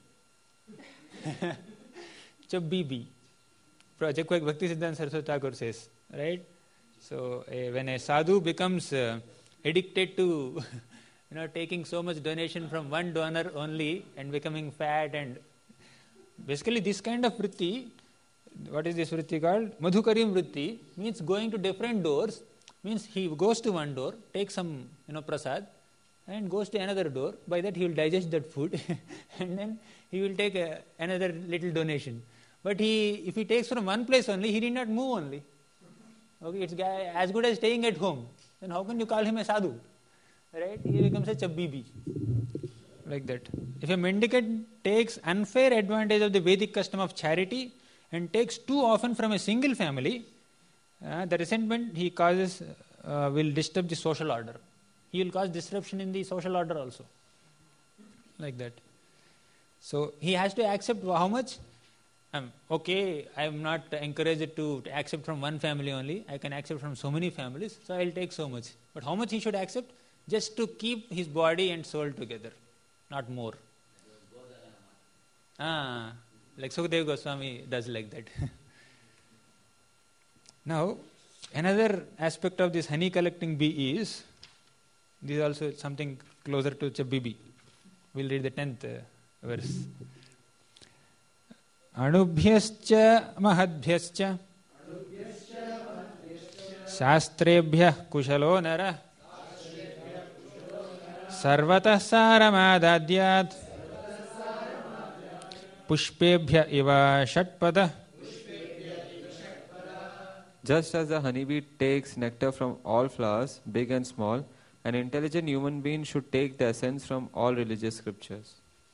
Chubby bee. Project like Bhakti Siddhanta Saraswati Thakur says, right? So when a sadhu becomes addicted to taking so much donation from one donor only and becoming fat, and basically this kind of vritti, what is this vritti called? Madhukarim vritti, means going to different doors, means he goes to one door, takes some prasad and goes to another door. By that he will digest that food and then he will take another little donation. But if he takes from one place only, he did not move only. Okay, it's as good as staying at home. Then how can you call him a sadhu? Right? He becomes a chabbi bee. Like that. If a mendicant takes unfair advantage of the Vedic custom of charity and takes too often from a single family, the resentment he causes will disturb the social order. He will cause disruption in the social order also. Like that. So he has to accept how much? Okay, I am not encouraged to accept from one family only. I can accept from so many families, so I will take so much. But how much he should accept? Just to keep his body and soul together, not more. Like Sukadeva Goswami does like that. Now, another aspect of this honey collecting bee is, this is also something closer to Chabbi bee. We'll read the 10th verse. Anubhyascha mahadhyascha shastrebhyah kushalo nara sarvatah saramadadyat pushpebhya iva shatpada.
Just as the honeybee takes nectar from all flowers, big and small, an intelligent human being should take the essence from all religious scriptures.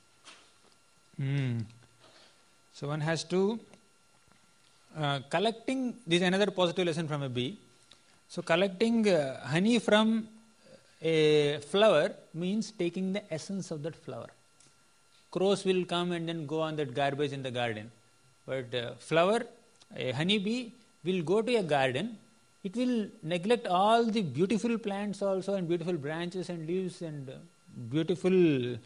So one has to collecting, this is another positive lesson from a bee. So collecting honey from a flower means taking the essence of that flower. Crows will come and then go on that garbage in the garden. But flower, a honey bee will go to a garden. It will neglect all the beautiful plants also and beautiful branches and leaves and beautiful,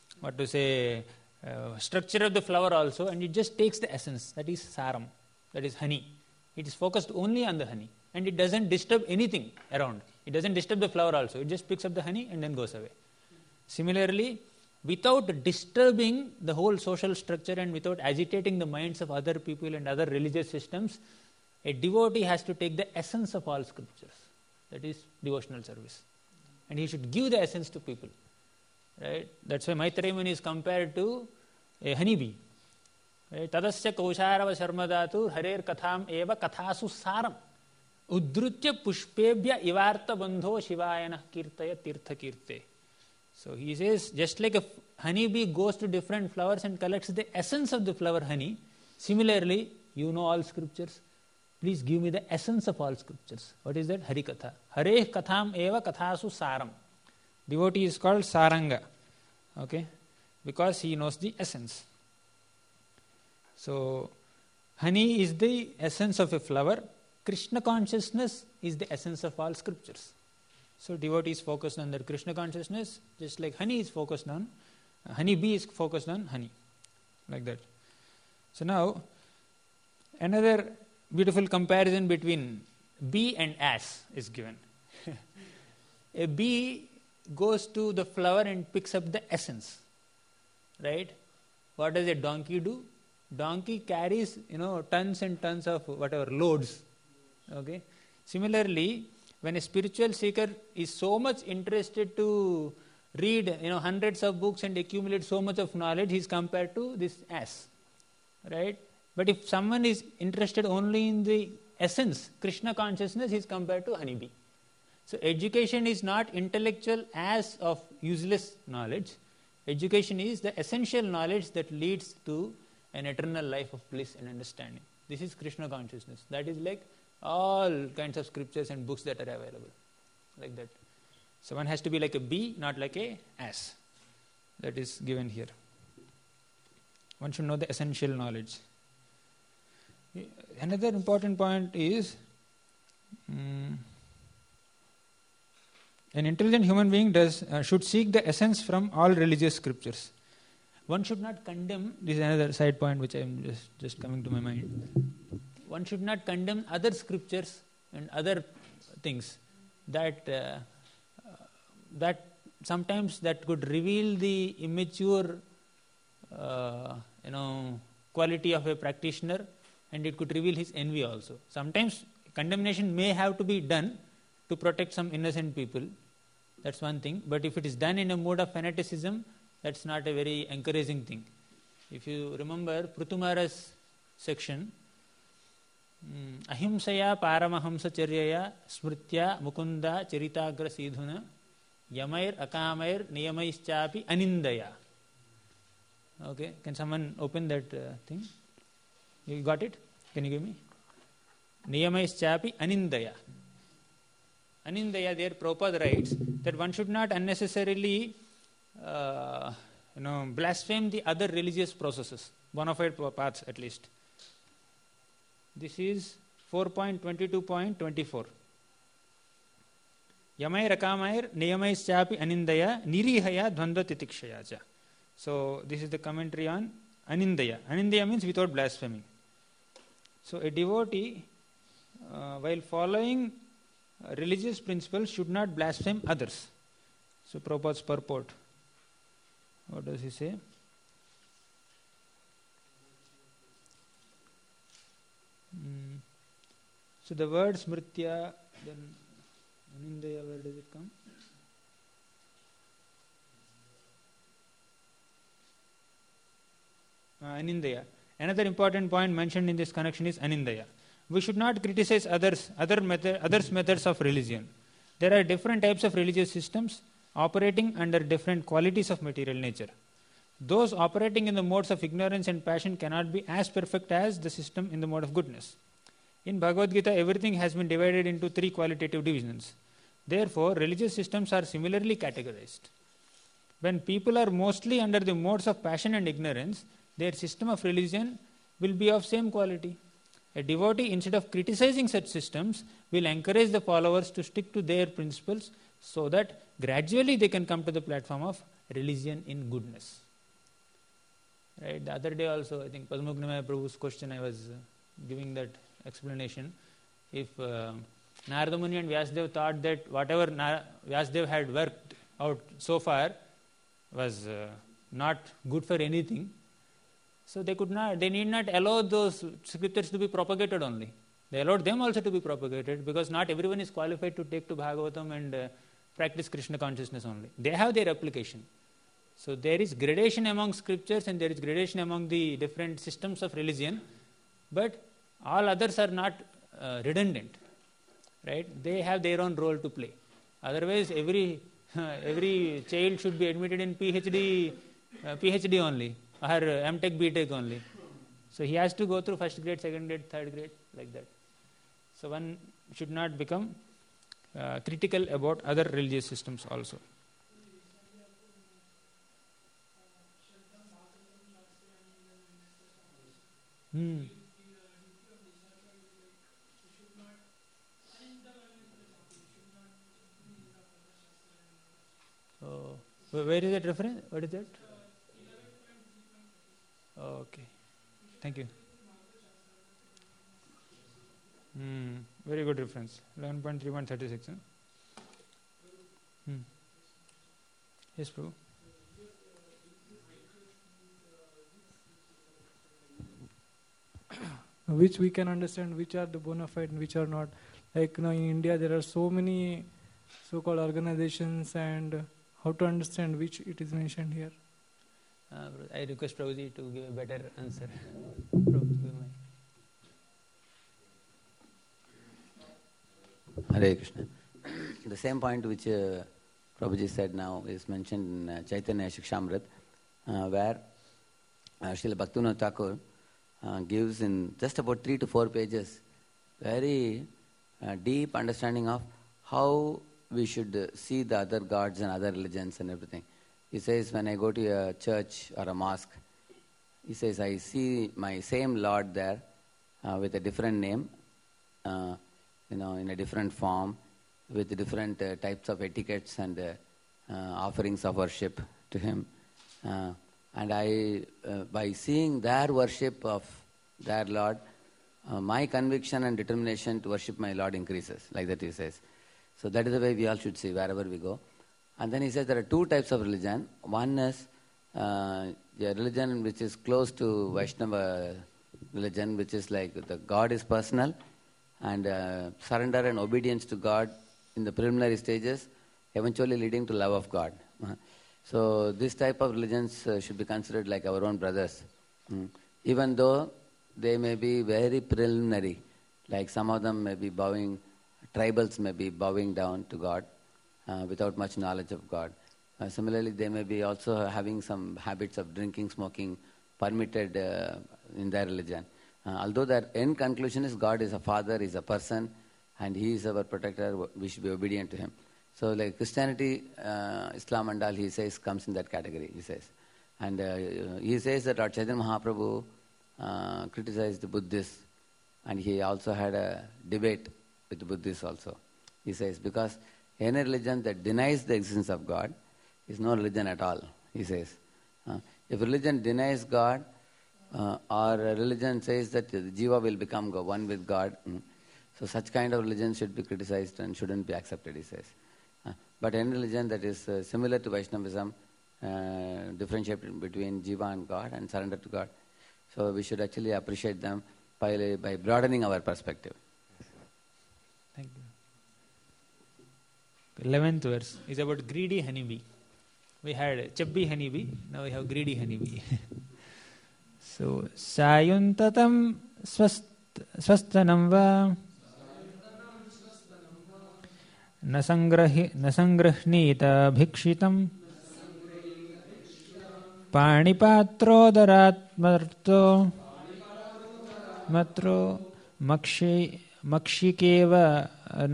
structure of the flower also, and it just takes the essence, that is saram, that is honey. It is focused only on the honey and it doesn't disturb anything around. It doesn't disturb the flower also. It just picks up the honey and then goes away. Similarly, without disturbing the whole social structure and without agitating the minds of other people and other religious systems, a devotee has to take the essence of all scriptures. That is devotional service. And he should give the essence to people. Right? That's why Maitreya Muni is compared to a honeybee. Right? Tadasya kausharava sharmadatu harer katham eva kathasu saram udrutya pushpebhya ivarta bandho shivayana kirtaya tirtha kirte. So he says, just like a honeybee goes to different flowers and collects the essence of the flower honey, similarly, you know all scriptures. Please give me the essence of all scriptures. What is that? Harikatha. Hare katham eva kathasu saram. Devotee is called Saranga, okay, because he knows the essence. So, honey is the essence of a flower. Krishna consciousness is the essence of all scriptures. So, devotee is focused on their Krishna consciousness, just like honey is focused on Honey bee is focused on honey, like that. So now, another beautiful comparison between bee and ass is given. A bee goes to the flower and picks up the essence, right? What does a donkey do? Donkey carries, tons and tons of whatever loads. Okay. Similarly, when a spiritual seeker is so much interested to read, hundreds of books and accumulate so much of knowledge, he is compared to this ass, right? But if someone is interested only in the essence, Krishna consciousness, he is compared to honeybee. So education is not intellectual as of useless knowledge. Education is the essential knowledge that leads to an eternal life of bliss and understanding. This is Krishna consciousness. That is like all kinds of scriptures and books that are available, like that. So one has to be like a bee, not like a ass. That is given here. One should know the essential knowledge. Another important point is an intelligent human being should seek the essence from all religious scriptures. One should not condemn, this is another side point which I am just coming to my mind. One should not condemn other scriptures and other things that sometimes that could reveal the immature quality of a practitioner, and it could reveal his envy also. Sometimes condemnation may have to be done to protect some innocent people. That's one thing. But if it is done in a mode of fanaticism, that's not a very encouraging thing. If you remember Pruthumara's section, ahimsaya paramahamsa charyaya smritya mukunda charitagra sidhuna yamair akamair niyamaischapi anindaya. Okay, can someone open that thing? You got it? Can you give me? Niyamaischapi anindaya. Anindaya, there Prabhupada writes that one should not unnecessarily blaspheme the other religious processes, bona fide paths at least. This is 4.22.24. Yamair akamair niyamaischapi anindaya nirihaya dvandva titikshaya cha. So this is the commentary on anindaya. Anindaya means without blaspheming. So a devotee, while following religious principles, should not blaspheme others. So Prabhupada's purport. What does he say? So the word smritya, then anindaya, where does it come? Anindaya. Another important point mentioned in this connection is anindaya. We should not criticize others' methods of religion. There are different types of religious systems operating under different qualities of material nature. Those operating in the modes of ignorance and passion cannot be as perfect as the system in the mode of goodness. In Bhagavad Gita, everything has been divided into 3 qualitative divisions. Therefore, religious systems are similarly categorized. When people are mostly under the modes of passion and ignorance, their system of religion will be of same quality. A devotee, instead of criticizing such systems, will encourage the followers to stick to their principles so that gradually they can come to the platform of religion in goodness. Right? The other day also, I think Padmuknimaya Prabhu's question, I was giving that explanation. If Narada Muni and Vyasadeva thought that whatever Vyasadeva had worked out so far was not good for anything, so they need not allow those scriptures to be propagated only. They allowed them also to be propagated, because not everyone is qualified to take to Bhagavatam and practice Krishna consciousness only. They have their application. So there is gradation among scriptures and there is gradation among the different systems of religion, but all others are not redundant. Right? They have their own role to play. Otherwise, every child should be admitted in PhD only, or MTech, BTech only. So he has to go through first grade, second grade, third grade, like that. So one should not become critical about other religious systems also. So, where is that reference? What is that? Okay. Thank you. Very good reference. 11.3136. Yes, Prabhu.
Which we can understand which are the bona fide and which are not. Like in India there are so many so-called organizations, and how to understand which it is mentioned here.
I request Prabhuji to give a better answer. Prabhu, give my.
Hare Krishna. The same point which Prabhuji said now is mentioned in Chaitanya Shikshamrit, where Srila Bhaktivinoda Thakur gives in just about 3 to 4 pages very deep understanding of how we should see the other gods and other religions and everything. He says, when I go to a church or a mosque, he says, I see my same Lord there with a different name, in a different form, with different types of etiquettes and offerings of worship to him. And I, by seeing their worship of their Lord, my conviction and determination to worship my Lord increases. Like that he says. So that is the way we all should see wherever we go. And then he says there are 2 types of religion. One is a religion which is close to Vaishnava religion, which is like the God is personal, and surrender and obedience to God in the preliminary stages, eventually leading to love of God. So this type of religions should be considered like our own brothers. Even though they may be very preliminary, like some of them may be bowing, tribals may be bowing down to God without much knowledge of God. Similarly, they may be also having some habits of drinking, smoking, permitted in their religion. Although their end conclusion is God is a father, is a person, and he is our protector, we should be obedient to him. So like Christianity, Islam and all, he says, comes in that category, he says. And he says that our Chaitanya Mahaprabhu criticized the Buddhists, and he also had a debate with the Buddhists also. He says, because any religion that denies the existence of God is no religion at all, he says. If religion denies God, or a religion says that the jiva will become one with God, so such kind of religion should be criticized and shouldn't be accepted, he says. But any religion that is similar to Vaishnavism, differentiate between jiva and God and surrender to God, so we should actually appreciate them by broadening our perspective.
Thank you. 11th verse is about greedy honeybee. We had chubby honeybee, now we have greedy honeybee. So, sayuntatam swastanam va nasangrahnita bhikshitam panipatrodaratmarto matro makshikeva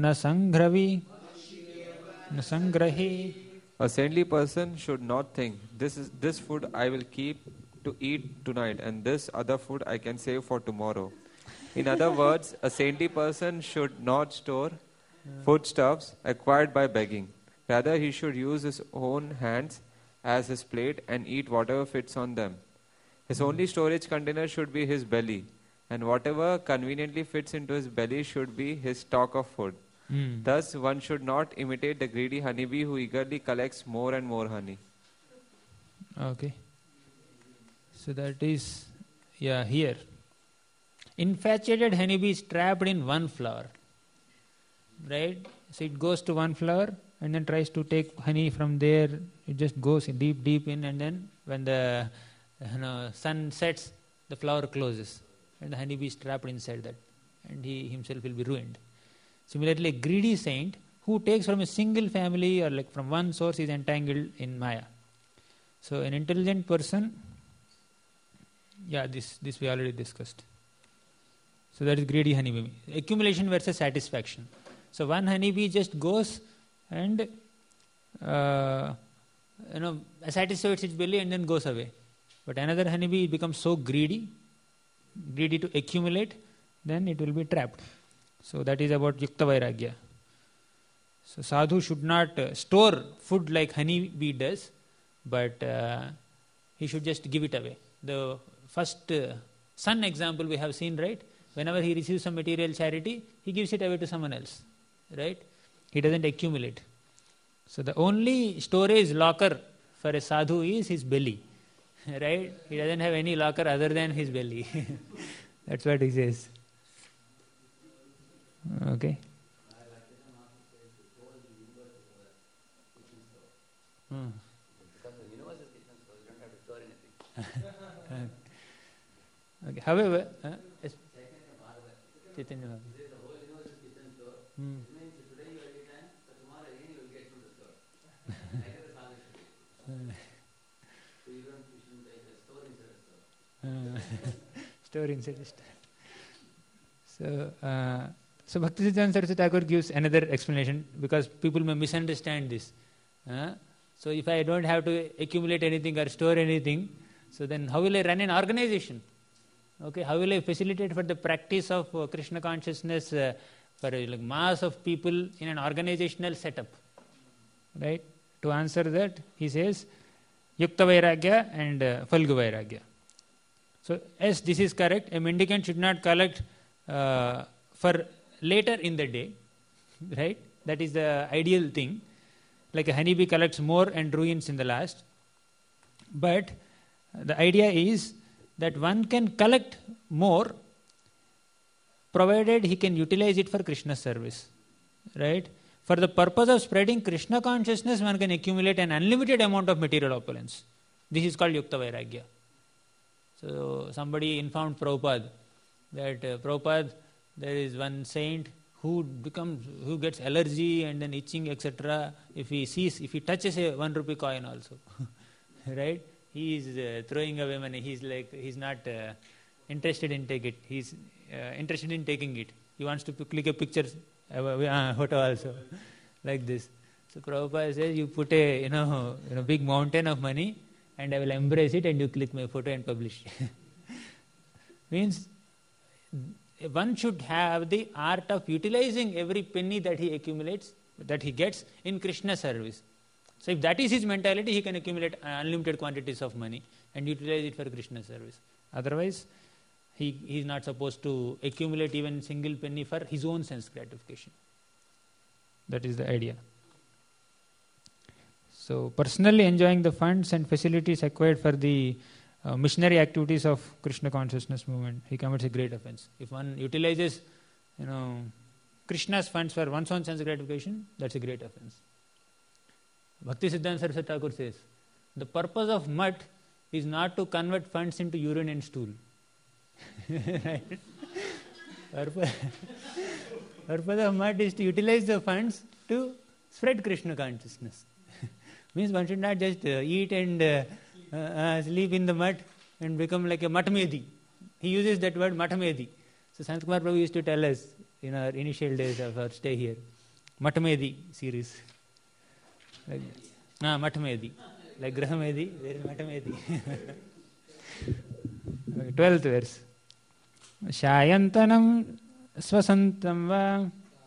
nasangrahi.
A saintly person should not think, this food I will keep to eat tonight, and this other food I can save for tomorrow. In other words, a saintly person should not store foodstuffs acquired by begging. Rather, he should use his own hands as his plate and eat whatever fits on them. His only storage container should be his belly, and whatever conveniently fits into his belly should be his stock of food. Thus, one should not imitate the greedy honeybee who eagerly collects more and more honey.
Okay. So that is, here. Infatuated honeybee is trapped in one flower. Right? So it goes to one flower and then tries to take honey from there. It just goes deep in, and then when the sun sets, the flower closes. And the honeybee is trapped inside that. And he himself will be ruined. Similarly, a greedy saint who takes from a single family or like from one source is entangled in Maya. So an intelligent person, this we already discussed. So that is greedy honeybee. Accumulation versus satisfaction. So one honeybee just goes and satisfies its belly and then goes away. But another honeybee becomes so greedy to accumulate, then it will be trapped. So that is about Yukta Vairagya. So sadhu should not store food like honeybee does, but he should just give it away. The first son example we have seen, right? Whenever he receives some material charity, he gives it away to someone else, right? He doesn't accumulate. So the only storage locker for a sadhu is his belly, right? He doesn't have any locker other than his belly. That's what he says. Okay.
Because the universe is kitchen store, you don't have to store anything.
Okay. However, yes. Chaitanya Bhagavan.
The whole universe is kitchen store. It means today you have eaten, so tomorrow again you will get from the store. Like the sadhu should be. So you shouldn't take a store inside a store.
Store inside the store. So Bhaktisiddhanta Saraswati Thakur gives another explanation because people may misunderstand this. So if I don't have to accumulate anything or store anything, so then how will I run an organization? Okay, how will I facilitate for the practice of Krishna consciousness for like mass of people in an organizational setup? Right? To answer that, he says, Yukta Vairagya and Falgu Vairagya. So, yes, this is correct. A mendicant should not collect for later in the day, right? That is the ideal thing. Like a honeybee collects more and ruins in the last. But the idea is that one can collect more provided he can utilize it for Krishna service, right? For the purpose of spreading Krishna consciousness, one can accumulate an unlimited amount of material opulence. This is called Yukta Vairagya. So somebody informed Prabhupada that Prabhupada, there is one saint who gets allergy and then itching, etc. If he touches a 1 rupee coin also, right? He is throwing away money. He's not interested in taking it. He's interested in taking it. He wants to click a picture, photo also, like this. So Prabhupada says, you put a big mountain of money, and I will embrace it, and you click my photo and publish. Means one should have the art of utilizing every penny that he accumulates, that he gets in Krishna service. So if that is his mentality, he can accumulate unlimited quantities of money and utilize it for Krishna service. Otherwise, he is not supposed to accumulate even single penny for his own sense gratification. That is the idea. So personally enjoying the funds and facilities acquired for the missionary activities of Krishna consciousness movement, he commits a great offense. If one utilizes, Krishna's funds for one's own sense gratification, that's a great offense. Bhaktisiddhanta Saraswati Thakur says, the purpose of mud is not to convert funds into urine and stool. Right? Purpose of mud is to utilize the funds to spread Krishna consciousness. Means one should not just eat and sleep in the mud and become like a matmedi. He uses that word matmedi. So Sant Kumar Prabhu used to tell us in our initial days of our stay here, matmedi series. Like, matmedi. Like grahamedi, there is matmedi. 12th verse. Shayantanam swasantam va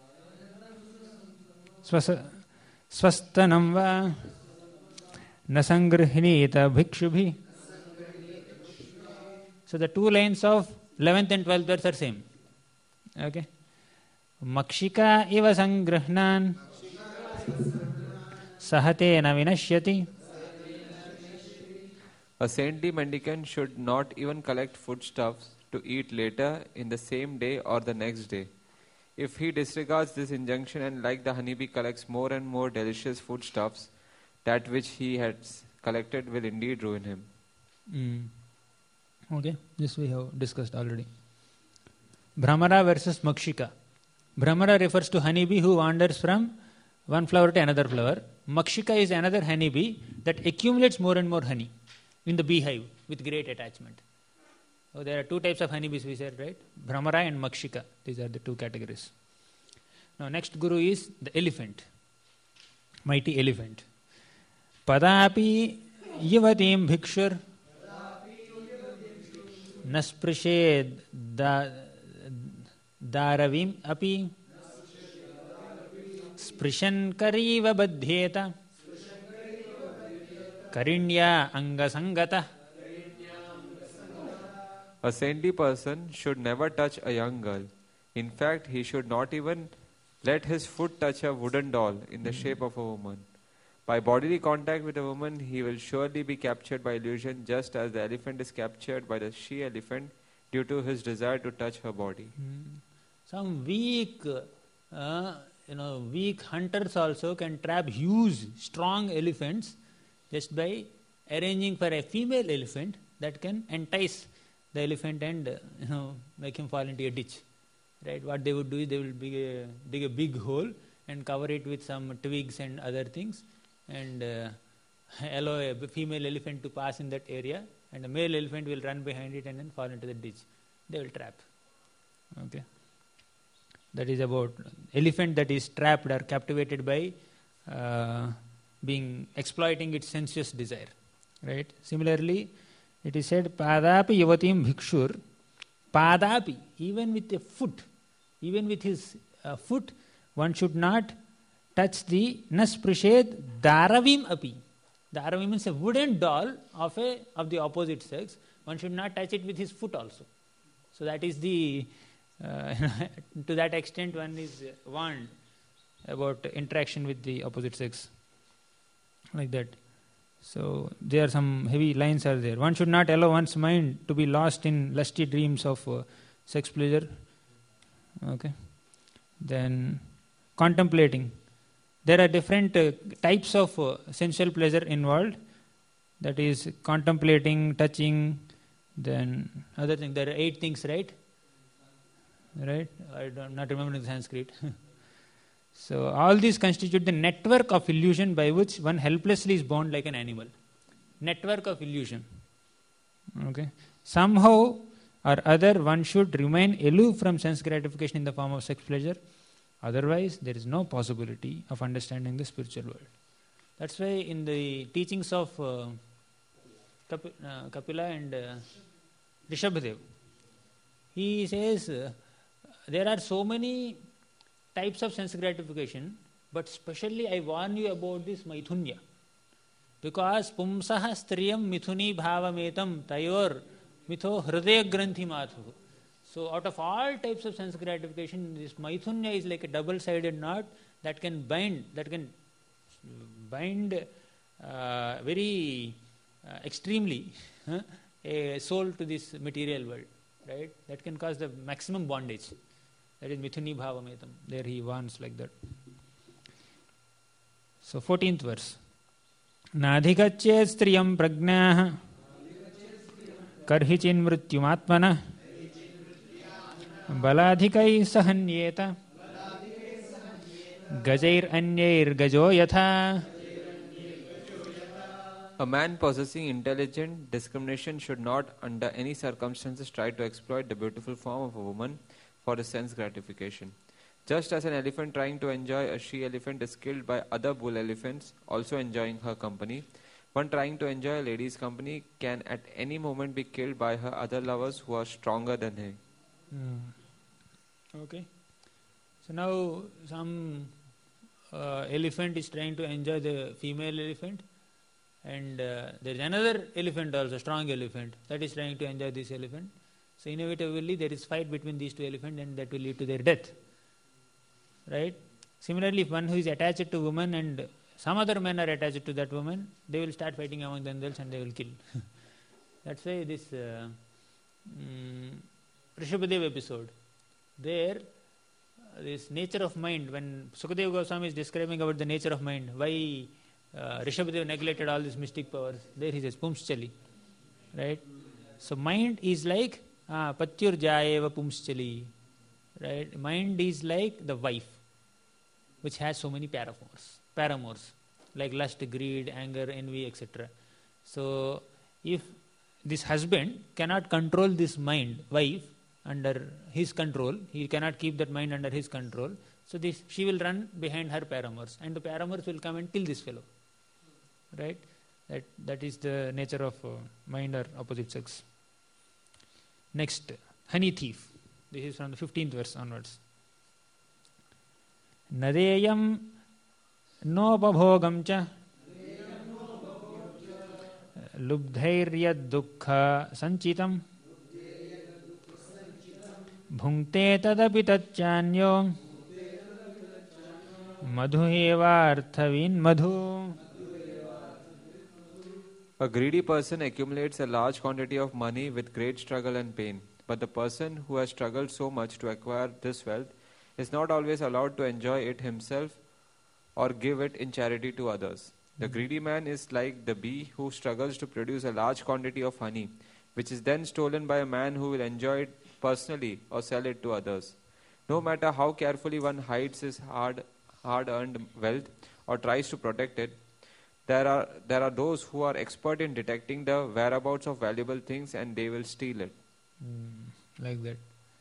swastanam va nasangrhinita bhikshubhi. So the two lines of 11th and 12th verse are same. Okay. Makshika iva sangrahnan sahatena vinashyati.
A saintly mendicant should not even collect foodstuffs to eat later in the same day or the next day. If he disregards this injunction and like the honeybee collects more and more delicious foodstuffs, that which he has collected will indeed ruin him.
Okay, this we have discussed already. Bhramara versus Makshika. Bhramara refers to honeybee who wanders from one flower to another flower. Makshika is another honeybee that accumulates more and more honey in the beehive with great attachment. So there are two types of honeybees we said, right? Bhramara and Makshika. These are the two categories. Now next guru is the elephant. Mighty elephant. Padapi yavatim bhikshur nasprished daravim api sprishan kariva badhyeta karinya angasangata
A saintly person should never touch a young girl. In fact, he should not even let his foot touch a wooden doll in the shape of a woman. By bodily contact with a woman, he will surely be captured by illusion, just as the elephant is captured by the she-elephant due to his desire to touch her body.
Some weak hunters also can trap huge, strong elephants just by arranging for a female elephant that can entice the elephant and make him fall into a ditch. Right? What they would do is they will dig a big hole and cover it with some twigs and other things, and allow a female elephant to pass in that area, and the male elephant will run behind it and then fall into the ditch. They will trap. Okay. That is about elephant that is trapped or captivated by exploiting its sensuous desire. Right? Similarly, it is said, Padapi yavatim bhikshur, Padapi, even with a foot, even with his foot, one should not touch the nasprished daravim api. Daravim means a wooden doll of the opposite sex. One should not touch it with his foot also. So that is the to that extent one is warned about interaction with the opposite sex, like that. So there are some heavy lines are there. One should not allow one's mind to be lost in lusty dreams of sex pleasure. Okay. Then contemplating. There are different types of sensual pleasure involved. That is contemplating, touching, then other things. There are 8 things, right? Right? I'm not remembering the Sanskrit. So all these constitute the network of illusion by which one helplessly is bound like an animal. Network of illusion. Okay. Somehow or other one should remain aloof from sense gratification in the form of sex pleasure. Otherwise, there is no possibility of understanding the spiritual world. That's why in the teachings of Kapila and Rishabhadev, he says there are so many types of sense gratification, but specially I warn you about this maithunya. Because pumsaha striyam mithuni bhavametam tayor mitho hridaya granthi mathu. So out of all types of sense gratification, this maithunya is like a double-sided knot that can bind very extremely a soul to this material world, right? That can cause the maximum bondage. That is mithuni bhavametam. There he warns like that. So 14th verse. Nadhikachet striyam prajnah karhichin mrityumatmana baladhikai sahanyeta gajair anyair gajo yatha.
A man possessing intelligent discrimination should not under any circumstances try to exploit the beautiful form of a woman for his sense gratification. Just as an elephant trying to enjoy a she-elephant is killed by other bull elephants also enjoying her company, one trying to enjoy a lady's company can at any moment be killed by her other lovers who are stronger than he.
Okay. So now some elephant is trying to enjoy the female elephant, and there is another elephant also, strong elephant, that is trying to enjoy this elephant. So inevitably there is fight between these 2 elephants, and that will lead to their death. Right? Similarly, if one who is attached to woman and some other men are attached to that woman, they will start fighting among themselves and they will kill. That's why this Rishabhadev episode, there this nature of mind, when Sukadeva Goswami is describing about the nature of mind, why Rishabhadev neglected all these mystic powers, there he says Pumschali. Right? So mind is like Patyur Jayeva Pumschali. Right? Mind is like the wife, which has so many paramours, like lust, greed, anger, envy, etc. So if this husband cannot control this mind, wife, under his control, he cannot keep that mind under his control, so she will run behind her paramours, and the paramours will come and kill this fellow. Right? That is the nature of mind or opposite sex. Next, honey thief. This is from the 15th verse onwards. Nadeyam nopabhogam cha lubdhairyad dukkha sanchitam Bhunkte tadapi tacchānyo madhu eva arthavin madhu.
A greedy person accumulates a large quantity of money with great struggle and pain. But the person who has struggled so much to acquire this wealth is not always allowed to enjoy it himself or give it in charity to others. The greedy man is like the bee who struggles to produce a large quantity of honey, which is then stolen by a man who will enjoy it personally or sell it to others. No matter how carefully one hides his hard-earned wealth or tries to protect it, there are those who are expert in detecting the whereabouts of valuable things and they will steal it.
Like that.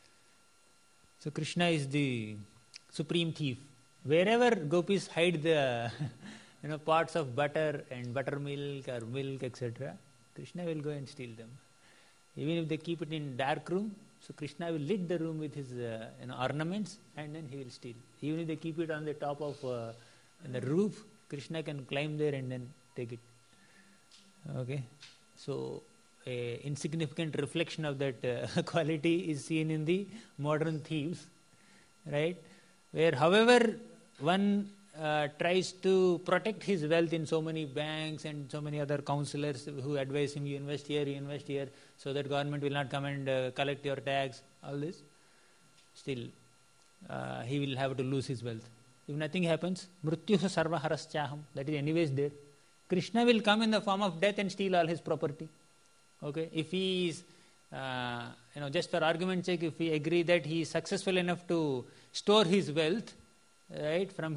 So Krishna is the supreme thief. Wherever gopis hide the pots of butter and buttermilk or milk, etc., Krishna will go and steal them. Even if they keep it in dark room, so Krishna will lit the room with his ornaments and then he will steal. Even if they keep it on the top of the roof, Krishna can climb there and then take it. Okay, so a insignificant reflection of that quality is seen in the modern thieves, right? Where, however, one tries to protect his wealth in so many banks and so many other counselors who advise him, you invest here, so that government will not come and collect your tax, all this, still he will have to lose his wealth. If nothing happens, mrutyuha sarva haraschaham, that is anyways there. Krishna will come in the form of death and steal all his property. Okay, if he is, just for argument's sake, if we agree that he is successful enough to store his wealth, right, from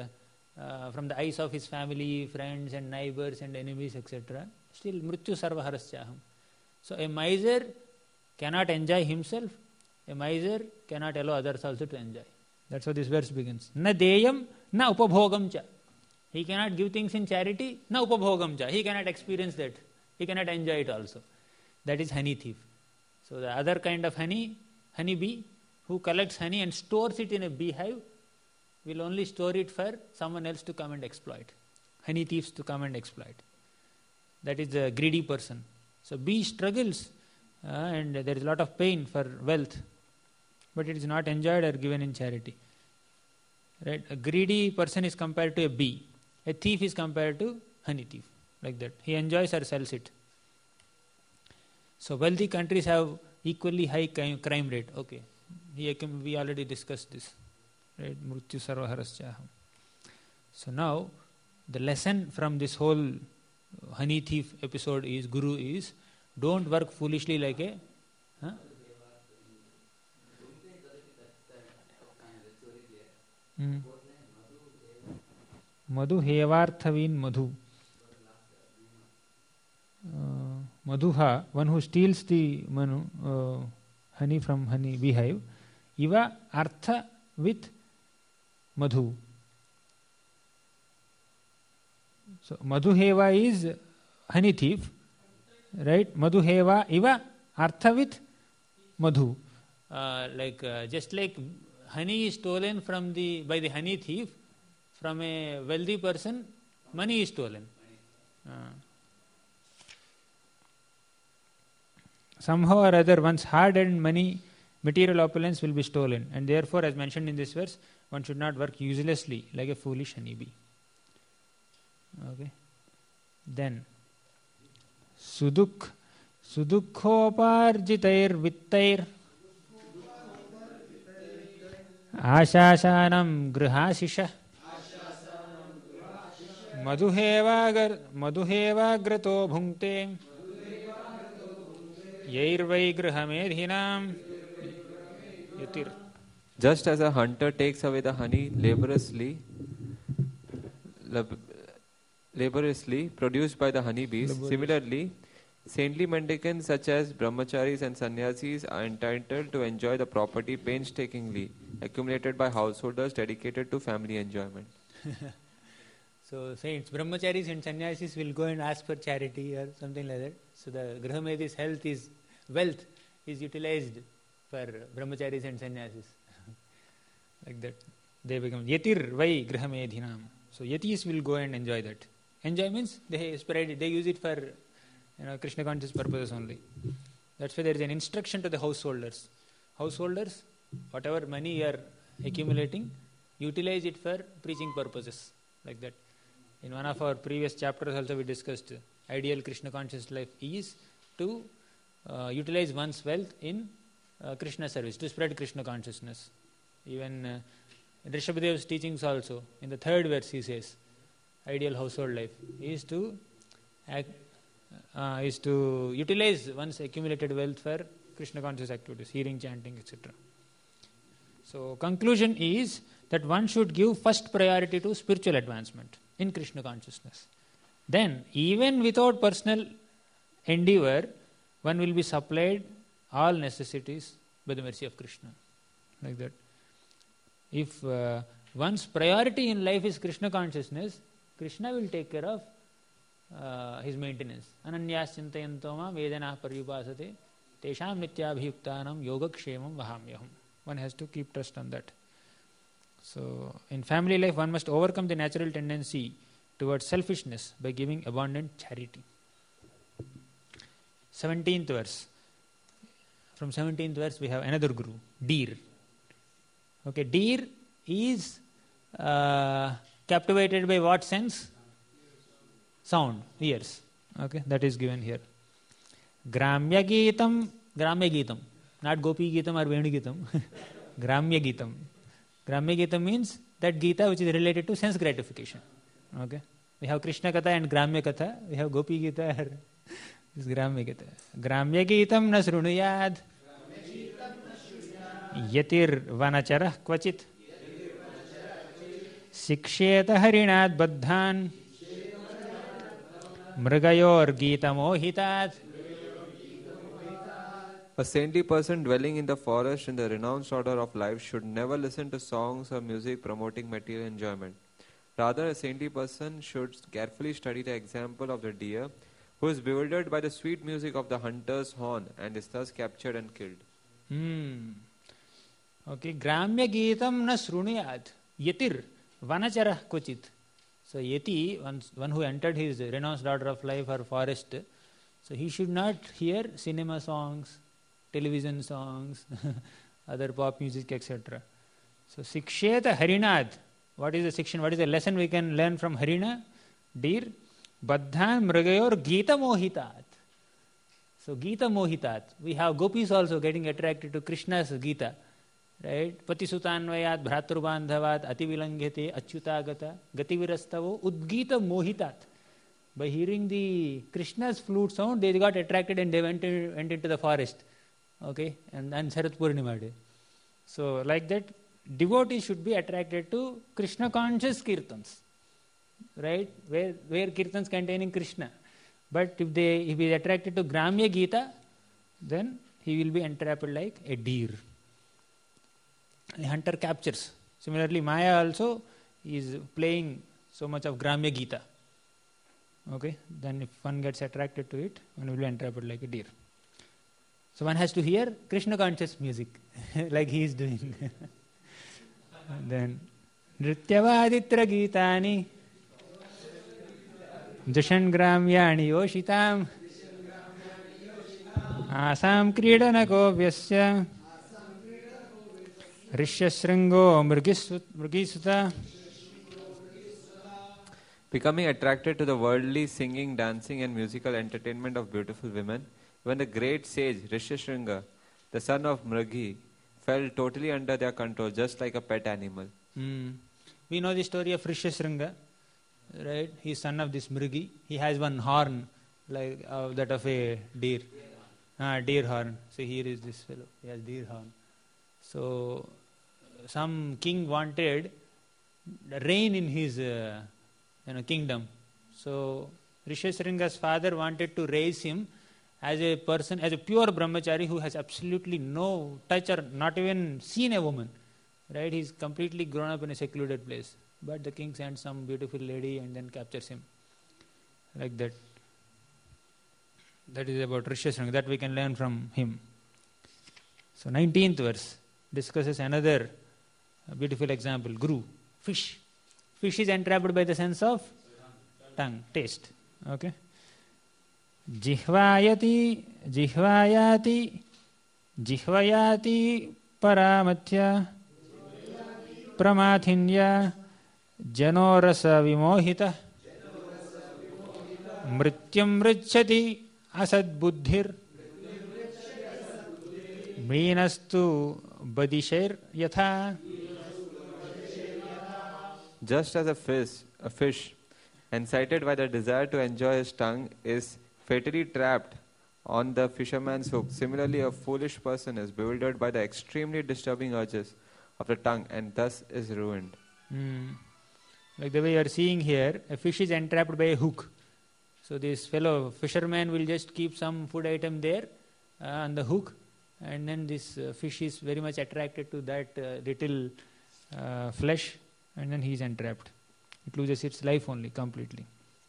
the eyes of his family, friends and neighbors and enemies, etc., still mrityu sarva haraschaham. So a miser cannot enjoy himself, a miser cannot allow others also to enjoy. That's how this verse begins. Na deyam, na upabhogam cha. He cannot give things in charity, na upabhogam cha. He cannot experience that. He cannot enjoy it also. That is honey thief. So the other kind of honeybee, who collects honey and stores it in a beehive, will only store it for someone else to come and exploit. Honey thieves to come and exploit. That is the greedy person. So bee struggles and there is a lot of pain for wealth, but it is not enjoyed or given in charity. Right? A greedy person is compared to a bee. A thief is compared to honey thief. Like that. He enjoys or sells it. So wealthy countries have equally high crime rate. Okay. We already discussed this. Right? Mrityu sarva haraschaham. So now, the lesson from this whole honey thief episode is, Guru is, don't work foolishly like a... Madhu hevarthavin madhu. Madhuha, one who steals the honey from honey beehive, iva artha with madhu. So madhuheva is honey thief, right? Madhuheva iva artha with madhu. Just like honey is stolen by the honey thief, from a wealthy person, money is stolen. Somehow or other, one's hard-earned money, material opulence will be stolen. And therefore, as mentioned in this verse, one should not work uselessly like a foolish honeybee. Okay. Then, sudukhoparjitair vittair ashashanam grihasisha madhuhevagrato bhunkte yairvai grihamedhinam yatir.
Just as a hunter takes away the honey laboriously produced by the honeybees, similarly, saintly mendicants such as brahmacharis and sannyasis are entitled to enjoy the property painstakingly accumulated by householders dedicated to family enjoyment.
So saints, brahmacharis and sannyasis will go and ask for charity or something like that. So the Grihamedi's wealth is utilized for brahmacharis and sannyasis. Like that. They become yatir vai Grihamedhinam. So yatis will go and enjoy that. Enjoy means they spread it, they use it for Krishna conscious purposes only. That's why there is an instruction to the householders. householders, whatever money you are accumulating, utilize it for preaching purposes, like that. In one of our previous chapters also we discussed ideal Krishna conscious life is to utilize one's wealth in Krishna service, to spread Krishna consciousness. Even Rishabhadev's teachings also, in the 3rd verse he says, ideal household life is to utilize one's accumulated wealth for Krishna conscious activities, hearing, chanting, etc. So conclusion is that one should give first priority to spiritual advancement in Krishna consciousness. Then, even without personal endeavor, one will be supplied all necessities by the mercy of Krishna. Like that. If one's priority in life is Krishna consciousness, Krishna will take care of his maintenance. Ananyas chintayantoma vedana paryupasate tesham nityabhiyuktanam yogakshemam vahamyaham. One has to keep trust on that. So, in family life, one must overcome the natural tendency towards selfishness by giving abundant charity. 17th verse. From 17th verse, we have another guru, deer. Okay, deer is captivated by what sense? Sound, ears. Okay, that is given here. Gramya Geetam, not Gopi Geetam or Venu Geetam. Gramya Geetam. Gramya Geetam means that Gita which is related to sense gratification. Okay, we have Krishna Katha and Gramya Katha. We have Gopi Gita. This is Gramya Gita. Gramya Geetam na srunuyad yatir vanacharah kvachit siksheta harinad baddhan mrigayor geetamohitat.
A saintly person dwelling in the forest in the renounced order of life should never listen to songs or music promoting material enjoyment. Rather, a saintly person should carefully study the example of the deer, who is bewildered by the sweet music of the hunter's horn and is thus captured and killed.
Okay, Gramya Geetam na srunuyad yatir vanacharah kvachit. So yati, one who entered his renounced order of life or forest, so he should not hear cinema songs, television songs, other pop music, etc. So Siksheta Harinad. What is the section? What is the lesson we can learn from Harina? Deer. Baddhan Mrigayor Gita Mohitat. So Gita Mohitat. We have gopis also getting attracted to Krishna's Gita. Right? Patisutanvayat Bhratrubandhavat Ativilanghete Achyutagata Gativirastavo Udgita Mohitat. By hearing the Krishna's flute sound, they got attracted and they went into the forest. Okay? And Sharat Purnima day. So like that, devotees should be attracted to Krishna conscious kirtans. Right? Where kirtans containing Krishna. But if he is attracted to Gramya Gita, then he will be entrapped like a deer. A hunter captures. Similarly, Maya also is playing so much of Gramya Gita. Okay? Then if one gets attracted to it, one will be entrapped like a deer. So one has to hear Krishna conscious music, like he is doing. Then, Nrityavaditra Gitani Jashan Gramyani Yoshitam Asam Kridanako Vyasya Rishyasringo Mrgisuta.
Becoming attracted to the worldly singing, dancing and musical entertainment of beautiful women, when the great sage Rishyasringa, the son of Mrgi, fell totally under their control, just like a pet animal.
We know the story of Rishyasringa, right? He is son of this Mrgi. He has one horn, like that of a deer. Deer horn. So here is this fellow. He has deer horn. So some king wanted rain in his kingdom. So Rishyasringa's father wanted to raise him as a person, as a pure brahmachari who has absolutely no touch or not even seen a woman. Right? He's completely grown up in a secluded place. But the king sends some beautiful lady and then captures him. Like that. That is about Rishyasringa. That we can learn from him. So 19th verse discusses another beautiful example. Guru, fish. Fish is entrapped by the sense of tongue, taste. Okay. Jihvayati Jihvayati paramatya pramathinya janorasa vimohita mrityam mrichati asadbuddhir mrinastu badishair yatha.
Just as a fish, incited by the desire to enjoy his tongue, is fatally trapped on the fisherman's hook, similarly a foolish person is bewildered by the extremely disturbing urges of the tongue and thus is ruined.
Like the way you are seeing here, a fish is entrapped by a hook. So this fellow fisherman will just keep some food item there on the hook, and then this fish is very much attracted to that little flesh, and then he is entrapped. It loses its life only completely.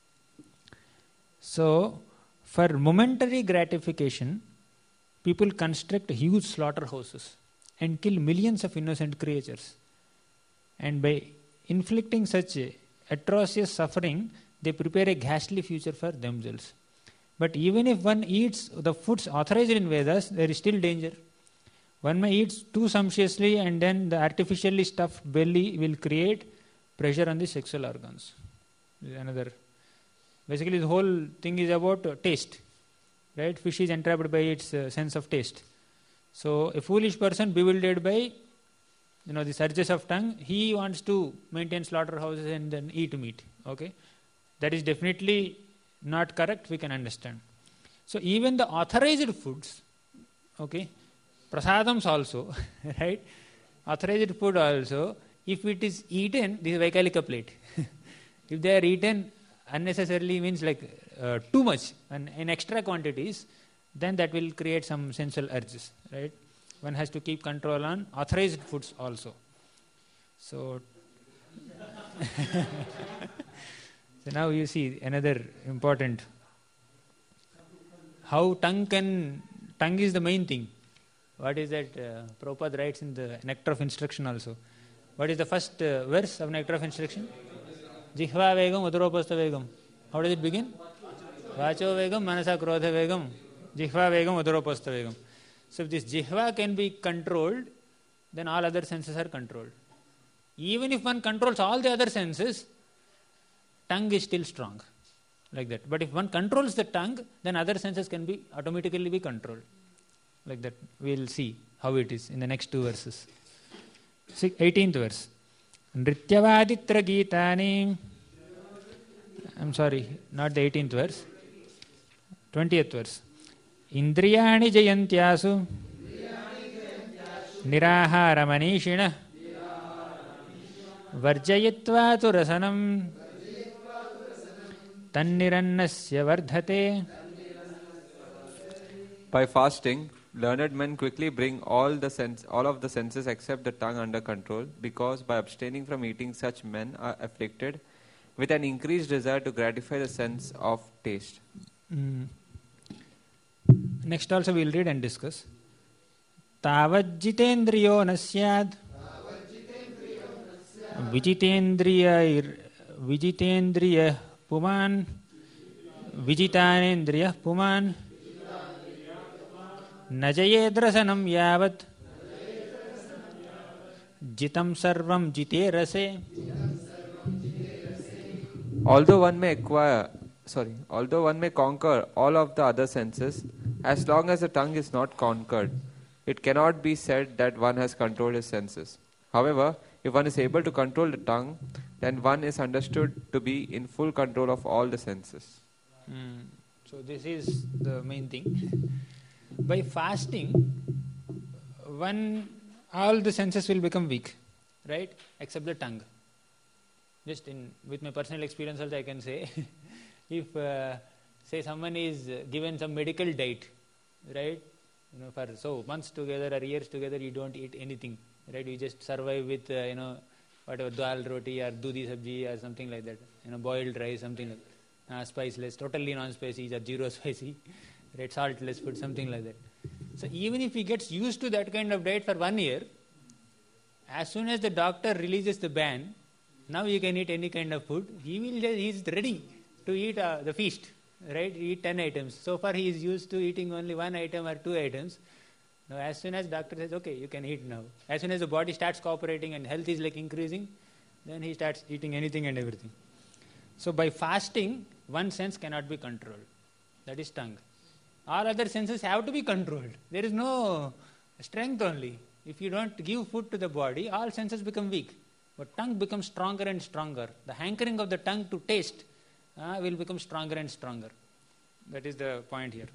So, for momentary gratification, people construct huge slaughterhouses and kill millions of innocent creatures. And by inflicting such atrocious suffering, they prepare a ghastly future for themselves. But even if one eats the foods authorized in Vedas, there is still danger. One may eat too sumptuously, and then the artificially stuffed belly will create pressure on the sexual organs. This is another. Basically, the whole thing is about taste. Right? Fish is entrapped by its sense of taste. So, a foolish person bewildered by the urges of tongue, he wants to maintain slaughterhouses and then eat meat. Okay? That is definitely not correct, we can understand. So, even the authorized foods, okay, prasadams also, right? Authorized food also, if it is eaten, this is Vaikalika plate. If they are eaten unnecessarily, means like too much and in extra quantities, then that will create some sensual urges, right? One has to keep control on authorized foods also. So, so now you see another important, how tongue is the main thing. What is that? Prabhupada writes in the Nectar of Instruction also. What is the first verse of Nectar of Instruction? Jihva vegam udaropastha vegam. How does it begin? Vacho vegam manasa krodha vegam. Jihva vegam udaropastha vegam. So if this jihva can be controlled, then all other senses are controlled. Even if one controls all the other senses, tongue is still strong. Like that. But if one controls the tongue, then other senses can be automatically be controlled. Like that. We will see how it is in the next two verses. 18th verse. Nrityavaditra Gitani. I'm sorry, not the 18th verse. 20th verse. Indriyani jayantyasu nirahara manishina varjayitva tu rasanam tannirannasya vardhate.
By fasting, learned men quickly bring all of the senses except the tongue under control, because by abstaining from eating, such men are afflicted with an increased desire to gratify the sense of taste.
Next also we will read and discuss. Tavajjitendriyo nasyad vijitendriya puman vijitanendriya puman najayedrasanam yavat jitam sarvam jite rase.
Although one may conquer all of the other senses, as long as the tongue is not conquered, it cannot be said that one has controlled his senses. However, if one is able to control the tongue, then one is understood to be in full control of all the senses.
So this is the main thing. By fasting, all the senses will become weak, right? Except the tongue. Just with my personal experience also I can say, if say someone is given some medical diet, right? For months together or years together, you don't eat anything, right? You just survive with whatever dal roti or dudi sabji or something like that, boiled rice, something like that, spiceless, totally non-spicy or zero spicy, right? Saltless food, something like that. So even if he gets used to that kind of diet for 1 year, as soon as the doctor releases the ban, now you can eat any kind of food, he is ready to eat the feast, right? Eat 10 items. So far he is used to eating only 1 item or 2 items. Now, as soon as doctor says, okay, you can eat now, as soon as the body starts cooperating and health is like increasing, then he starts eating anything and everything. So by fasting, one sense cannot be controlled. That is tongue. All other senses have to be controlled. There is no strength only. If you don't give food to the body, all senses become weak. But tongue becomes stronger and stronger. The hankering of the tongue to taste will become stronger and stronger. That is the point here.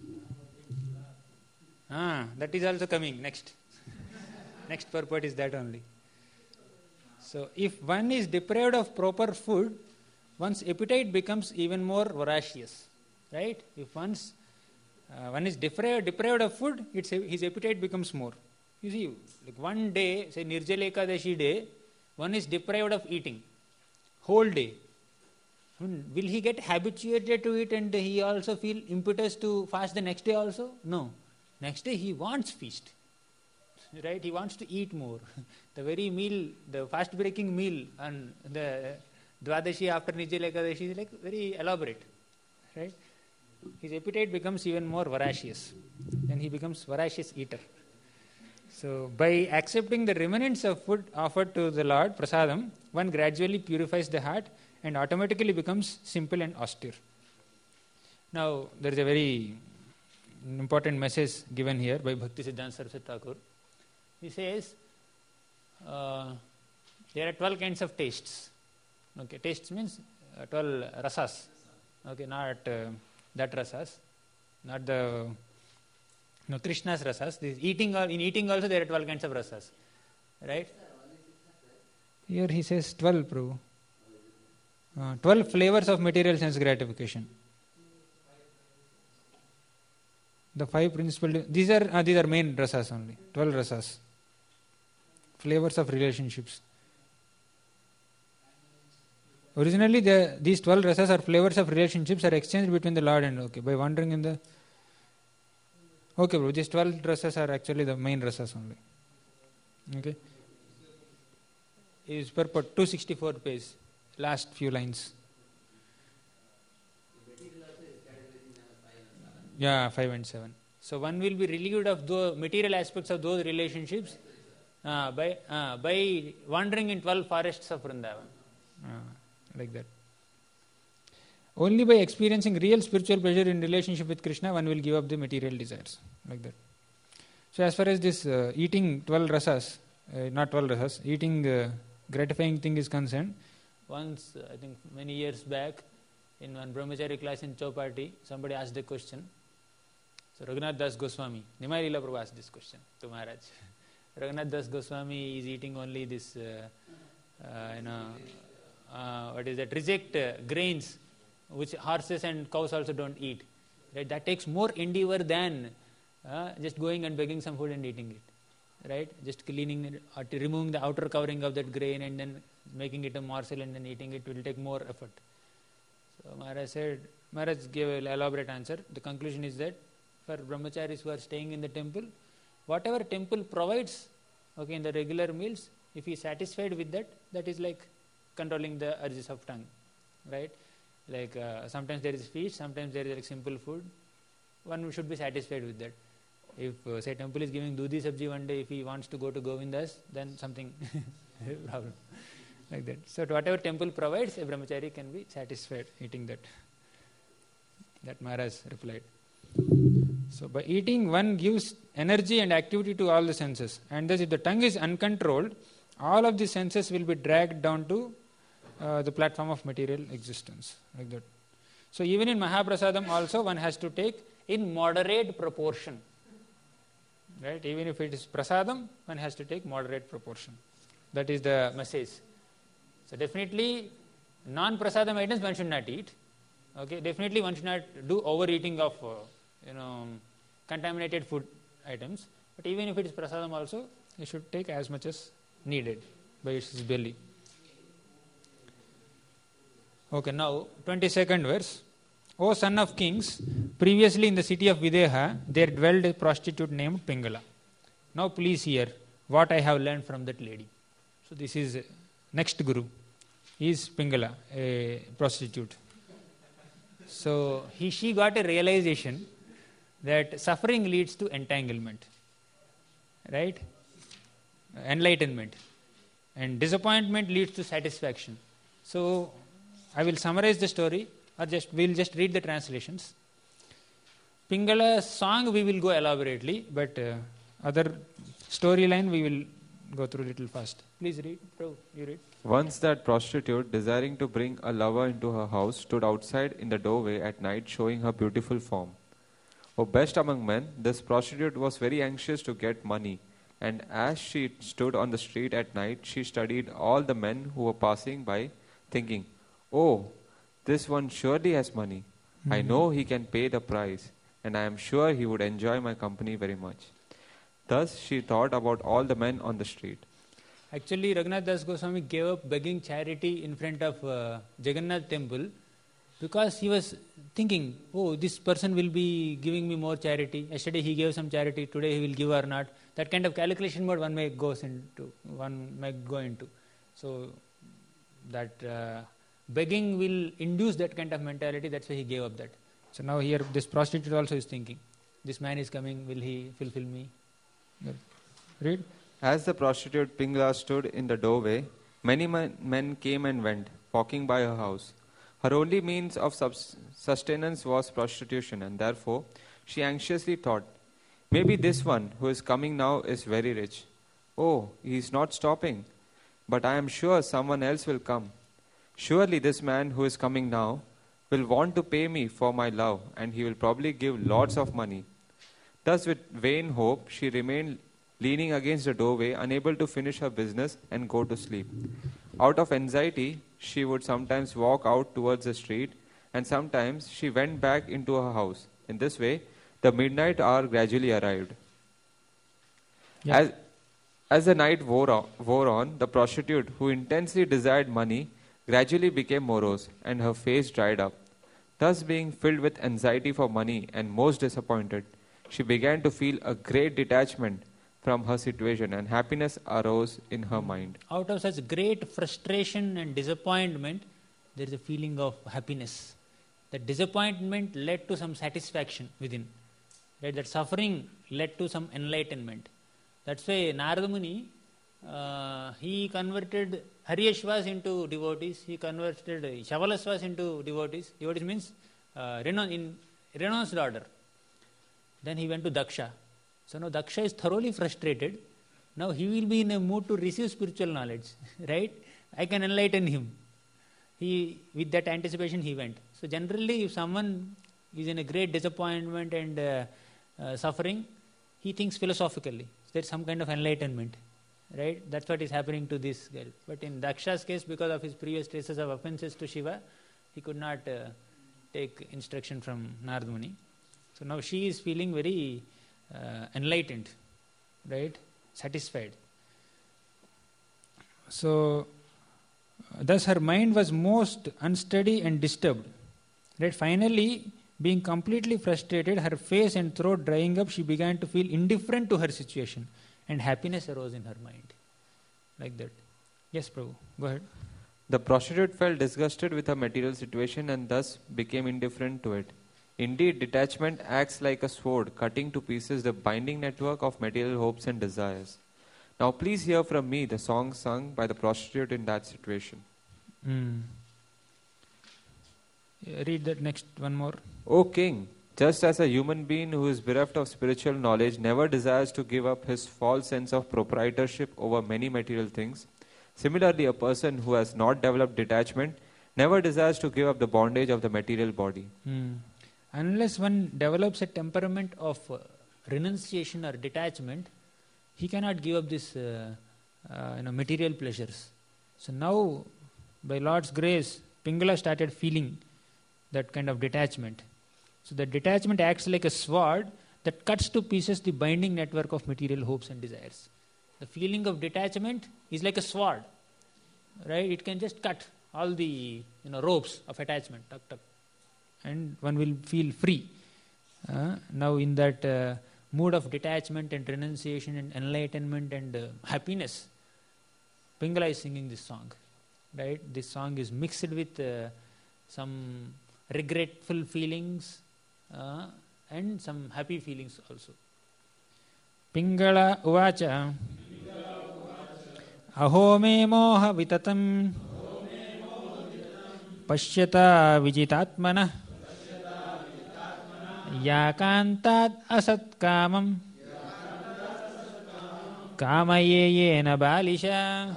That is also coming next. Next purport is that only. So if one is deprived of proper food, one's appetite becomes even more voracious. Right? If one is deprived of food, his appetite becomes more. You see, like one day, say Nirjala Ekadashi day, one is deprived of eating. Whole day. Will he get habituated to it and he also feel impetus to fast the next day also? No. Next day he wants feast. Right? He wants to eat more. The very meal, the fast breaking meal on the Dwadashi after Nirjala Ekadashi is like very elaborate. Right? His appetite becomes even more voracious. Then he becomes voracious eater. So by accepting the remnants of food offered to the Lord, prasadam, one gradually purifies the heart and automatically becomes simple and austere. Now, there is a very important message given here by Bhakti Siddhanta Saraswati Thakur. He says, there are 12 kinds of tastes. Okay, tastes means 12 rasas. Okay, not that rasas, not the Krishna's rasas. In eating also there are 12 kinds of rasas. Right? Here he says 12, Prabhu. 12 flavors of material sense gratification. The 5 principal, these are main rasas only. 12 rasas. Flavors of relationships. Originally, these 12 rasas or flavors of relationships are exchanged between the Lord and by wandering in the. Okay, bro, these 12 rasas are actually the main rasas only. Okay. Is purport 264 page, last few lines. Yeah, 5 and 7. So one will be relieved of the material aspects of those relationships by wandering in 12 forests of Vrindavan. Like that. Only by experiencing real spiritual pleasure in relationship with Krishna, one will give up the material desires. Like that. So as far as this eating 12 rasas, not 12 rasas, eating gratifying thing is concerned, once, I think many years back, in one brahmachari class in Chowpatty, somebody asked the question. So Raghunath Das Goswami, Nimai Leela Prabhu asked this question to Maharaj. Raghunath Das Goswami is eating only this, reject grains, which horses and cows also don't eat. Right? That takes more endeavor than just going and begging some food and eating it. Right? Just cleaning it, or removing the outer covering of that grain and then making it a morsel and then eating it will take more effort. So Maharaj gave an elaborate answer. The conclusion is that for brahmacharis who are staying in the temple, whatever temple provides in the regular meals, if he is satisfied with that, that is like controlling the urges of tongue. Right? Like sometimes there is fish, sometimes there is like simple food. One should be satisfied with that. If say temple is giving dudhi sabji one day, if he wants to go to Govindas, then something problem. Like that. So whatever temple provides, a brahmachari can be satisfied eating that. That Maharaj replied. So by eating, one gives energy and activity to all the senses. And thus if the tongue is uncontrolled, all of the senses will be dragged down to the platform of material existence. Like that. So even in Mahaprasadam also one has to take in moderate proportion. Right? Even if it is prasadam, one has to take moderate proportion. That is the message. So definitely non-prasadam items one should not eat. Okay, definitely one should not do overeating of contaminated food items. But even if it is prasadam also, you should take as much as needed by its belly. Okay, now 22nd verse. O son of kings, previously in the city of Videha, there dwelled a prostitute named Pingala. Now please hear what I have learned from that lady. So this is next guru. He is Pingala, a prostitute. So she got a realization that suffering leads to entanglement. right? Enlightenment. And disappointment leads to satisfaction. So I will summarize the story, or we'll just read the translations. Pingala's song we will go elaborately, but other storyline we will go through little fast. Please read. Prabhu, you read.
Once that prostitute, desiring to bring a lover into her house, stood outside in the doorway at night, showing her beautiful form. O best among men, this prostitute was very anxious to get money, and as she stood on the street at night, she studied all the men who were passing by, thinking, "Oh, this one surely has money. I know he can pay the price, and I am sure he would enjoy my company very much." Thus she thought about all the men on the street.
Actually, Raghunath Das Goswami gave up begging charity in front of Jagannath temple because he was thinking, oh, this person will be giving me more charity. Yesterday he gave some charity, today he will give or not. That kind of calculation mode one may go into. So that begging will induce that kind of mentality, that's why he gave up that. So now here this prostitute also is thinking, this man is coming, will he fulfill me? Read.
As the prostitute Pingala stood in the doorway, many men came and went, walking by her house. Her only means of sustenance was prostitution, and therefore she anxiously thought, maybe this one who is coming now is very rich. Oh, he is not stopping, but I am sure someone else will come. Surely this man who is coming now will want to pay me for my love, and he will probably give lots of money. Thus, with vain hope, she remained leaning against the doorway, unable to finish her business and go to sleep. Out of anxiety, she would sometimes walk out towards the street, and sometimes she went back into her house. In this way, the midnight hour gradually arrived.
Yeah.
As the night wore on, the prostitute, who intensely desired money, gradually became morose, and her face dried up. Thus, being filled with anxiety for money and most disappointed, she began to feel a great detachment from her situation, and happiness arose in her mind.
Out of such great frustration and disappointment, there is a feeling of happiness. That disappointment led to some satisfaction within. Right? That suffering led to some enlightenment. That's why Narada Muni, he converted Haryashvas into devotees, he converted Shavalasvas into devotees. Devotees means in renounced order. Then he went to Daksha. So now Daksha is thoroughly frustrated. Now he will be in a mood to receive spiritual knowledge, right? I can enlighten him. With that anticipation he went. So generally if someone is in a great disappointment and suffering, he thinks philosophically. There's some kind of enlightenment, right? That's what is happening to this girl. But in Daksha's case, because of his previous traces of offenses to Shiva, he could not take instruction from Narada Muni. So now she is feeling very enlightened, right? Satisfied. So thus her mind was most unsteady and disturbed. Right? Finally, being completely frustrated, her face and throat drying up, she began to feel indifferent to her situation, and happiness arose in her mind. Like that. Yes, Prabhu, go ahead.
The prostitute felt disgusted with her material situation and thus became indifferent to it. Indeed, detachment acts like a sword, cutting to pieces the binding network of material hopes and desires. Now please hear from me the song sung by the prostitute in that situation.
Read that next one more.
O king, just as a human being who is bereft of spiritual knowledge never desires to give up his false sense of proprietorship over many material things, similarly a person who has not developed detachment never desires to give up the bondage of the material body.
Unless one develops a temperament of renunciation or detachment, he cannot give up this material pleasures. So now, by Lord's grace, Pingala started feeling that kind of detachment. So the detachment acts like a sword that cuts to pieces the binding network of material hopes and desires. The feeling of detachment is like a sword, right? It can just cut all the ropes of attachment, tuck, tuck, and one will feel free. Now in that mood of detachment and renunciation and enlightenment and happiness, Pingala is singing this song, right? This song is mixed with some regretful feelings and some happy feelings also. Pingala uvacha aho me moha vitatam pashyata vijitatmana yakantad asat kamam kamayeyena balisha.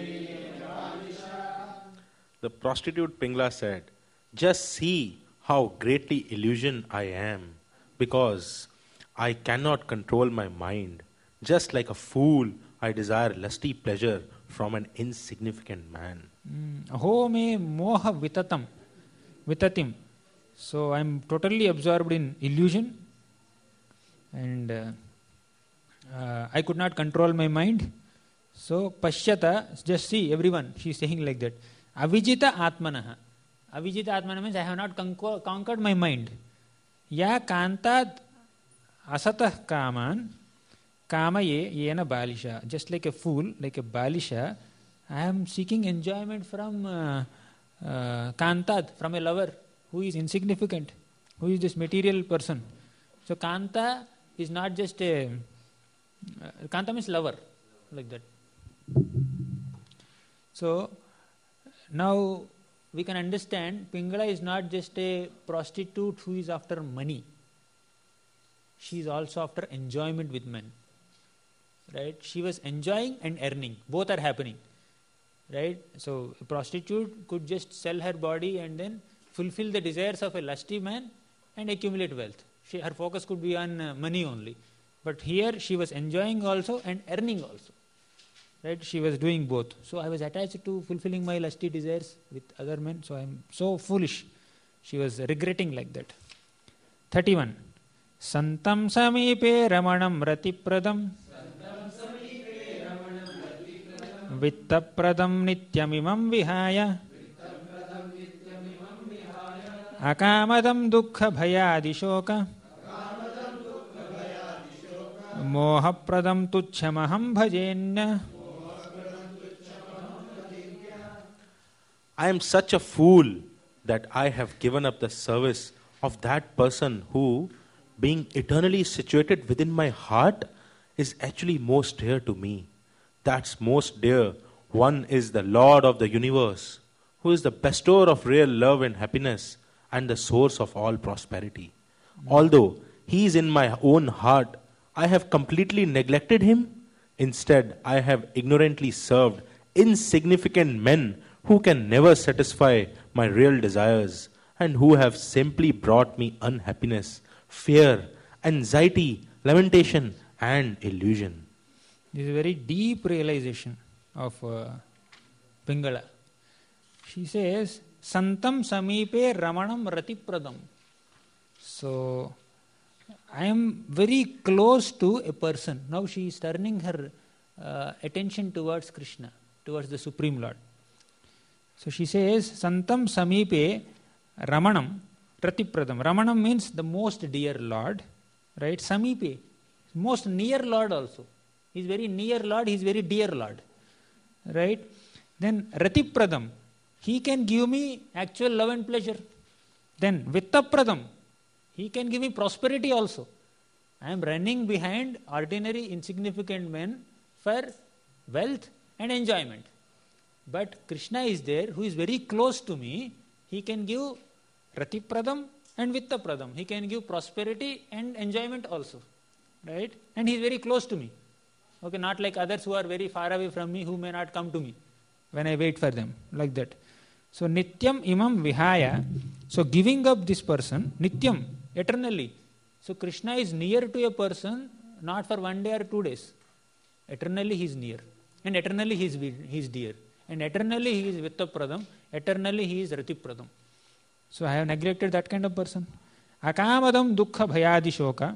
The prostitute Pingala said, "Just see how greatly illusion I am, because I cannot control my mind. Just like a fool, I desire lusty pleasure from an insignificant man."
Aho me moha vitatim. So I'm totally absorbed in illusion, and I could not control my mind. So pashyata, just see everyone, she's saying like that. Avijita atmanaha. Avijita atmana means I have not conquered my mind. Ya kantad asatah kaman kamaye yena balisha. Just like a fool, like a balisha, I am seeking enjoyment from kantad, from a lover who is insignificant, who is this material person. So kanta is not just a kanta means lover, like that. So now we can understand Pingala is not just a prostitute who is after money. She is also after enjoyment with men. Right? She was enjoying and earning. Both are happening. Right? So a prostitute could just sell her body and then fulfill the desires of a lusty man and accumulate wealth. Her focus could be on money only. But here she was enjoying also and earning also. Right? She was doing both. So I was attached to fulfilling my lusty desires with other men. So I am so foolish. She was regretting like that. 31. Santam samipe ramanam ratipradam vittapradam nityamimam vihaya akamadam dukkha bhayadishoka mohapradam tuchhamaham bhajenya.
I am such a fool that I have given up the service of that person who, being eternally situated within my heart, is actually most dear to me. That's most dear one is the Lord of the universe, who is the bestower of real love and happiness and the source of all prosperity. Although he is in my own heart, I have completely neglected him. Instead, I have ignorantly served insignificant men who can never satisfy my real desires and who have simply brought me unhappiness, fear, anxiety, lamentation, and illusion.
This is a very deep realization of Pingala. She says, Santam samipe ramanam ratipradam. So, I am very close to a person. Now she is turning her attention towards Krishna, towards the Supreme Lord. So she says, Santam samipe ramanam ratipradam. Ramanam means the most dear Lord, right? Samipe, most near Lord also. He is very near Lord, he is very dear Lord, right? Then ratipradam, he can give me actual love and pleasure. Then vittapradam, he can give me prosperity also. I am running behind ordinary insignificant men for wealth and enjoyment. But Krishna is there, who is very close to me. He can give ratipradam and vittapradam. He can give prosperity and enjoyment also, right? And he is very close to me. Okay, not like others who are very far away from me, who may not come to me when I wait for them, like that. So nityam imam vihaya. So giving up this person, nityam, eternally. So Krishna is near to a person, not for 1 day or 2 days. Eternally he is near. And eternally he is dear. And eternally he is vittapradam. Eternally he is ratipradam. So I have neglected that kind of person. Akamadam dukkha bhayadishoka.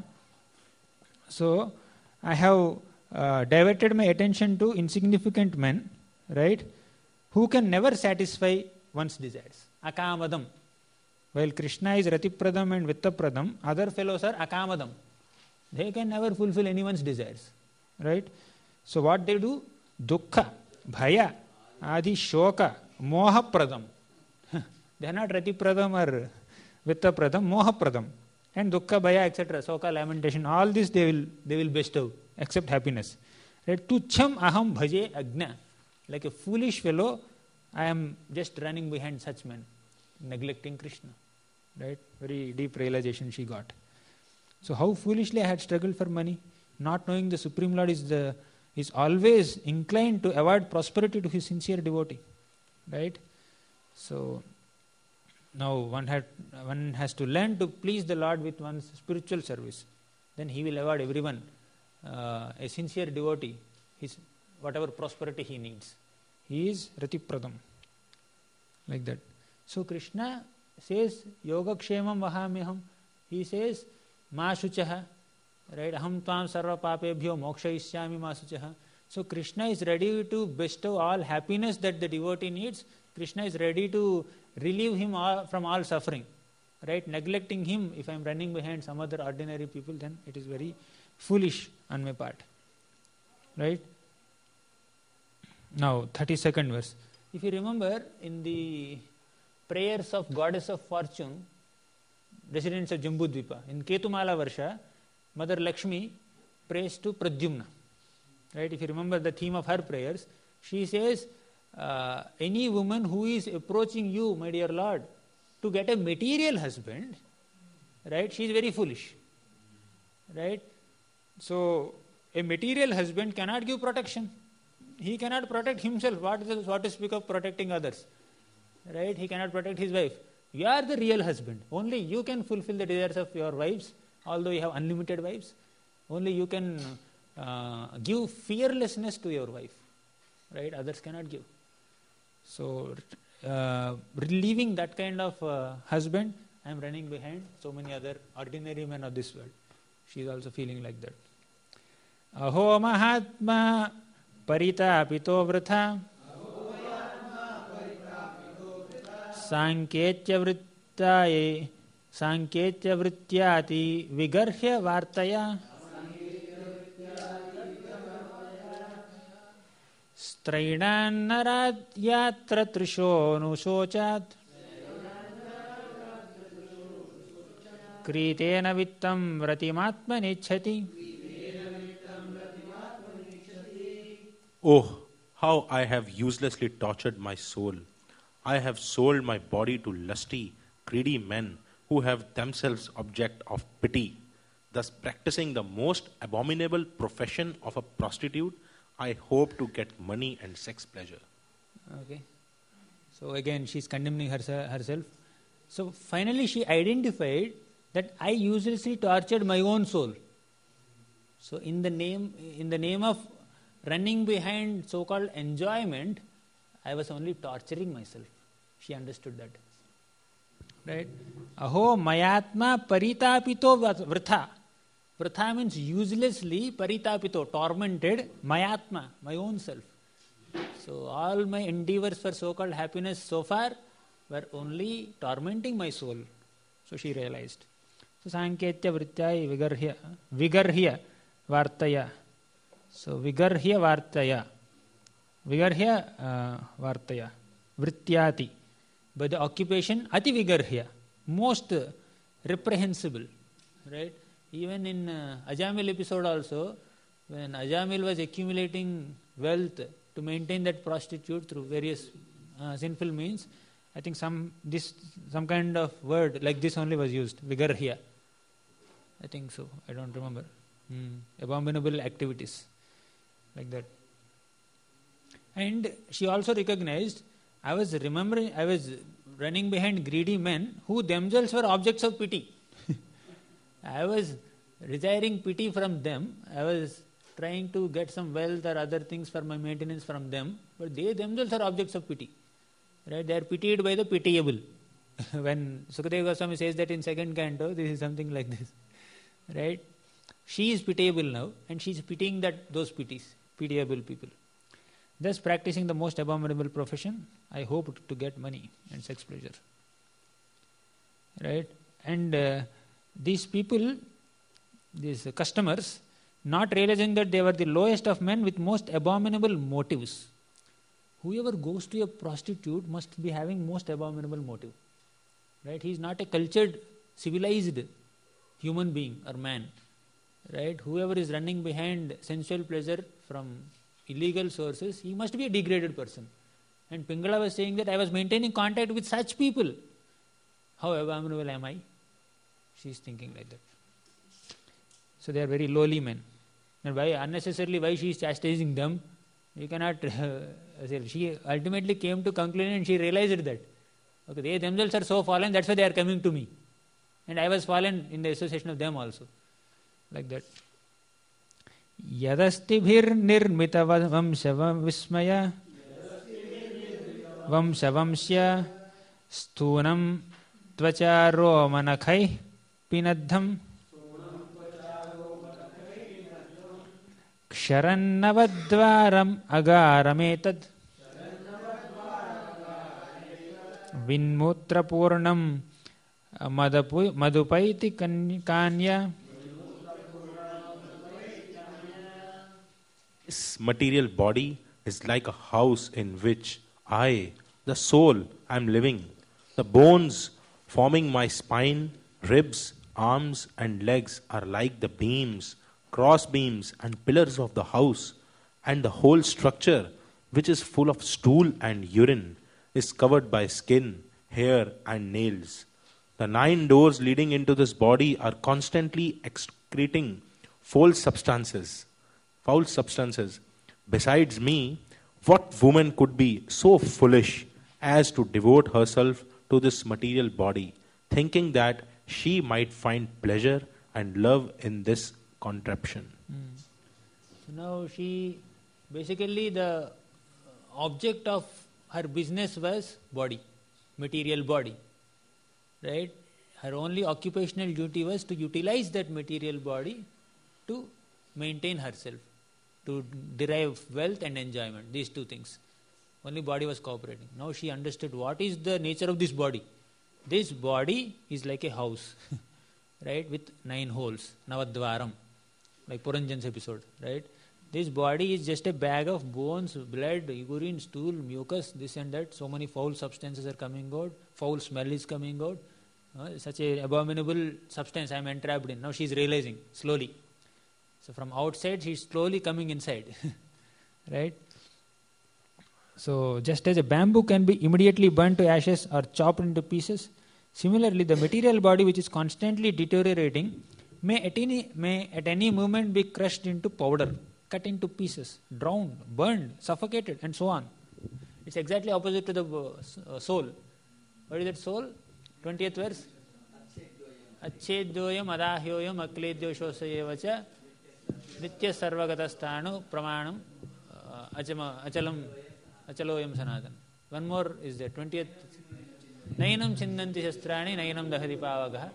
So I have diverted my attention to insignificant men, right, who can never satisfy one's desires. Akamadam. While Krishna is ratipradam and vittapradam, other fellows are akamadam. They can never fulfill anyone's desires, right? So what they do? Dukkha, bhaya, adi shoka, mohapradam. They are not ratipradam or vittapradam, mohapradam. And dukkha, bhaya, etc., soka, lamentation, all this they will bestow except happiness. Right? Tucham aham bhaje agna. Like a foolish fellow, I am just running behind such men, neglecting Krishna. Right? Very deep realization she got. So how foolishly I had struggled for money, not knowing the Supreme Lord is always inclined to avoid prosperity to his sincere devotee. Right? So now one has to learn to please the Lord with one's spiritual service. Then he will avoid everyone, a sincere devotee, his whatever prosperity he needs. He is Ratipradam. Like that. So Krishna says, Yogakshemam vahamyaham. He says, Ma shuchaha. Right? Aham tvam sarva papebhyo mokshayishyami ma shuchaha. So Krishna is ready to bestow all happiness that the devotee needs. Krishna is ready to relieve him from all suffering. Right? Neglecting him, if I am running behind some other ordinary people, then it is very foolish on my part. Right? Now, 32nd verse. If you remember, in the prayers of Goddess of Fortune, residents of Jambudvipa, in Ketumala Varsha, Mother Lakshmi prays to Pradyumna. Right? If you remember the theme of her prayers, she says, any woman who is approaching you, my dear Lord, to get a material husband, right, she is very foolish. Right? So, a material husband cannot give protection. He cannot protect himself. What to speak of protecting others? Right? He cannot protect his wife. You are the real husband. Only you can fulfill the desires of your wives, although you have unlimited wives. Only you can give fearlessness to your wife. Right? Others cannot give. So, relieving that kind of husband, I am running behind so many other ordinary men of this world. She is also feeling like that. Aho Mahatma Paritapito Vritha Sanketya Vrityati Vigarhya Vartaya Strainan Narad Yatra Trisho Nusochat Kritena Vittam Vratimatma Nichati.
Oh, how I have uselessly tortured my soul. I have sold my body to lusty, greedy men who have themselves object of pity. Thus practicing the most abominable profession of a prostitute, I hope to get money and sex pleasure.
Okay. So again, she is condemning herself. So finally she identified that I uselessly tortured my own soul. So in the name of running behind so-called enjoyment, I was only torturing myself. She understood that. Right? Aho mayatma paritapito vritha. Vritha means uselessly, paritapito, tormented, mayatma, my own self. So all my endeavors for so-called happiness so far were only tormenting my soul. So she realized. So sanketya vrityai vigarhya vartaya. So vigarhya vartaya. Vigarhya vartaya. Vrityati. By the occupation, ati vigarhya. Most reprehensible. Right? Even in Ajamil episode also, when Ajamil was accumulating wealth to maintain that prostitute through various sinful means, I think some kind of word like this only was used, vigarhya. I think so. I don't remember. Abominable activities. Like that. And she also recognized, I was running behind greedy men who themselves were objects of pity. I was desiring pity from them. I was trying to get some wealth or other things for my maintenance from them, but they themselves are objects of pity. Right? They are pitied by the pitiable. When Sukadeva Goswami says that in second canto, this is something like this. Right? She is pitiable now, and she is pitying those pitiable people. Thus practicing the most abominable profession, I hope to get money and sex pleasure. Right? And these people, these customers, not realizing that they were the lowest of men with most abominable motives. Whoever goes to a prostitute must be having most abominable motive. Right? He is not a cultured, civilized human being or man. right? Whoever is running behind sensual pleasure from illegal sources, he must be a degraded person. And Pingala was saying that I was maintaining contact with such people. How abominable am I? She is thinking like that. So they are very lowly men. And why she is chastising them? You cannot say. She ultimately came to conclusion and she realized that. Okay, they themselves are so fallen, that's why they are coming to me. And I was fallen in the association of them also. Like that. Yadastibhir nirmita vamshavam vismaya vamshavamsya sthunam tvacharo manakhai pinadham ksharannavadvaram agaраметад vinmutrapurnam madupaiti kanya.
This material body is like a house in which I, the soul, am living. The bones forming my spine, ribs, arms and legs are like the beams, cross beams and pillars of the house, and the whole structure, which is full of stool and urine, is covered by skin, hair and nails. The 9 doors leading into this body are constantly excreting foul substances. Besides me, what woman could be so foolish as to devote herself to this material body, thinking that she might find pleasure and love in this contraption?
So now she, basically the object of her business was body, material body, right? Her only occupational duty was to utilize that material body to maintain herself, to derive wealth and enjoyment, these 2 things. Only body was cooperating. Now she understood what is the nature of this body. This body is like a house, right, with 9 holes, Navadvaram, like Puranjan's episode, right? This body is just a bag of bones, blood, urine, stool, mucus, this and that. So many foul substances are coming out, foul smell is coming out. Such a abominable substance I am entrapped in. Now she is realizing, slowly. So from outside she is slowly coming inside, right? So just as a bamboo can be immediately burnt to ashes or chopped into pieces, similarly the material body, which is constantly deteriorating, may at any moment be crushed into powder, cut into pieces, drowned, burned, suffocated and so on. It's exactly opposite to the soul. What is that soul? 20th verse. Achedyoyam adahyoyam akledyoshosayavacha nitya sarvagatastanu pramanam achaloyam sanatan. One more is there, 20th. Nainam chindanti shastrani nainam dahati pavagaha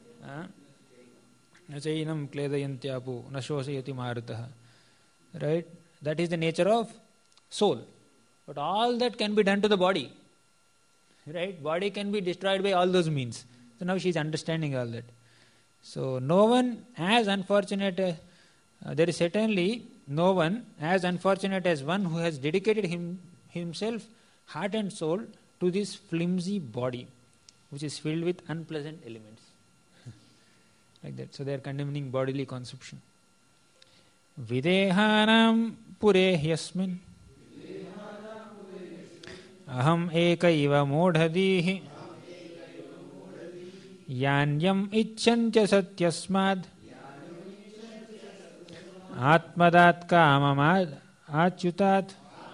nachainam kledayantyapu nashosayati marutaha. Right? That is the nature of soul. But all that can be done to the body. Right? Body can be destroyed by all those means. So now she is understanding all that. So no one as unfortunate, there is certainly no one as unfortunate as one who has dedicated himself, heart and soul, to this flimsy body, which is filled with unpleasant elements. Like that. So they are condemning bodily consumption. Videhanam pure hyasmin aham ekaiva modhadihi yanyam ichchantya satyasmad atmadat kamamad achyutat.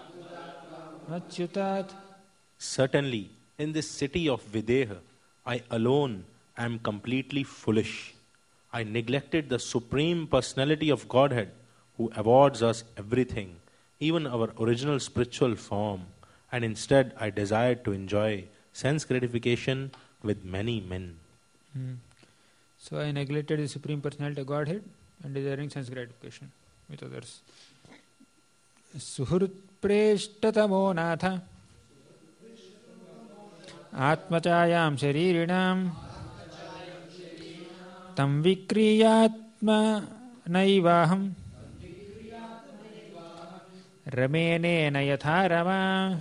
Certainly, in this city of Videha, I alone am completely foolish. I neglected the Supreme Personality of Godhead, who awards us everything, even our original spiritual form, and instead I desired to enjoy sense gratification with many men.
So I neglected the Supreme Personality of Godhead and desiring sense gratification with others. Suhrit preshtatamo natha atmachayam sharirinam tam vikriyatma naivaham ramene nayatha rama.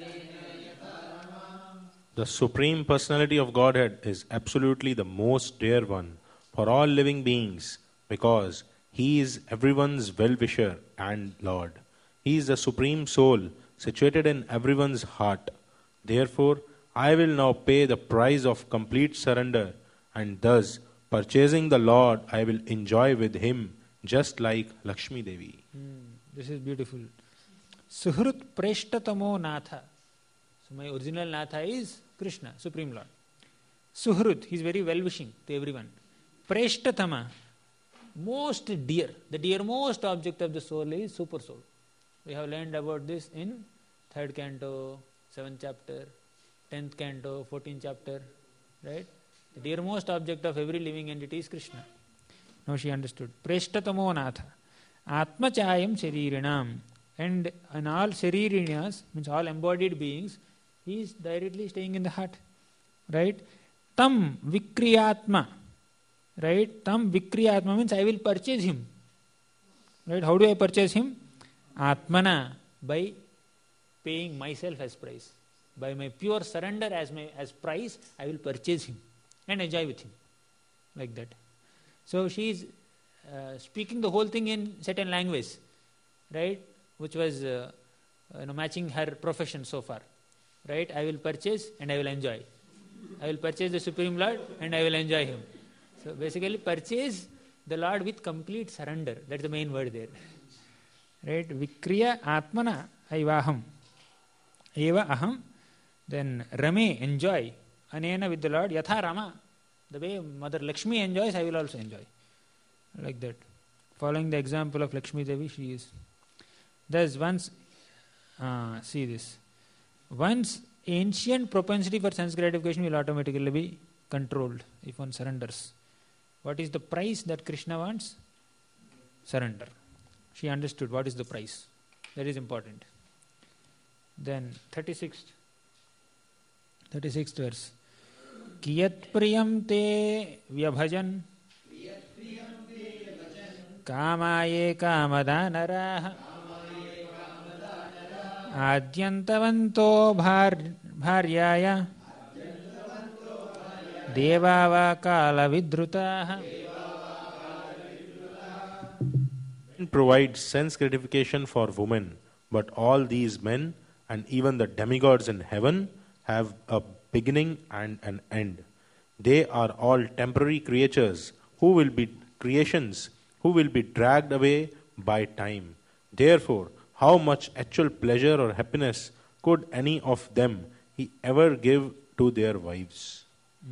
The Supreme Personality of Godhead is absolutely the most dear one for all living beings, because He is everyone's well-wisher and Lord. He is the supreme soul situated in everyone's heart. Therefore, I will now pay the price of complete surrender, and thus, purchasing the Lord, I will enjoy with him just like Lakshmi Devi.
This is beautiful. Suhrut Preshtatamo Natha. So my original Natha is Krishna, Supreme Lord. Suhrut, he is very well-wishing to everyone. Preshtatama, most dear. The dearmost object of the soul is Super Soul. We have learned about this in 3rd canto, 7th chapter, 10th canto, 14th chapter. Right? The dearmost object of every living entity is Krishna. Now she understood. Preshtatamo Natha. Atmachayam Sharirinam. And in all Sharirinas, means all embodied beings, he is directly staying in the heart. Right? Tam Vikriyatma. Right? Tam Vikriyatma means I will purchase him. Right? How do I purchase him? Atmana, by paying myself as price. By my pure surrender as price, I will purchase him and enjoy with him. Like that. So she is speaking the whole thing in certain language, right? Which was matching her profession so far. Right? I will purchase and I will enjoy. I will purchase the Supreme Lord and I will enjoy him. So basically purchase the Lord with complete surrender. That's the main word there. Right? Vikriya Atmana Aivaham. Eva Aham. Then Rame, enjoy. Anena, with the Lord. Yatha Rama. The way Mother Lakshmi enjoys, I will also enjoy. Like that. Following the example of Lakshmi Devi, she is. Thus once, see this. One's ancient propensity for sense gratification will automatically be controlled if one surrenders. What is the price that Krishna wants? Surrender. She understood what is the price. That is important. Then 36th verse. Kiyat priyam te vyabhajan kamaye kamadanaraha adyantavanto bharyaya devava kala vidrutaha.
Provides sense gratification for women, but all these men and even the demigods in heaven have a beginning and an end. They are all temporary creatures who will be dragged away by time. Therefore, how much actual pleasure or happiness could any of them ever give to their wives?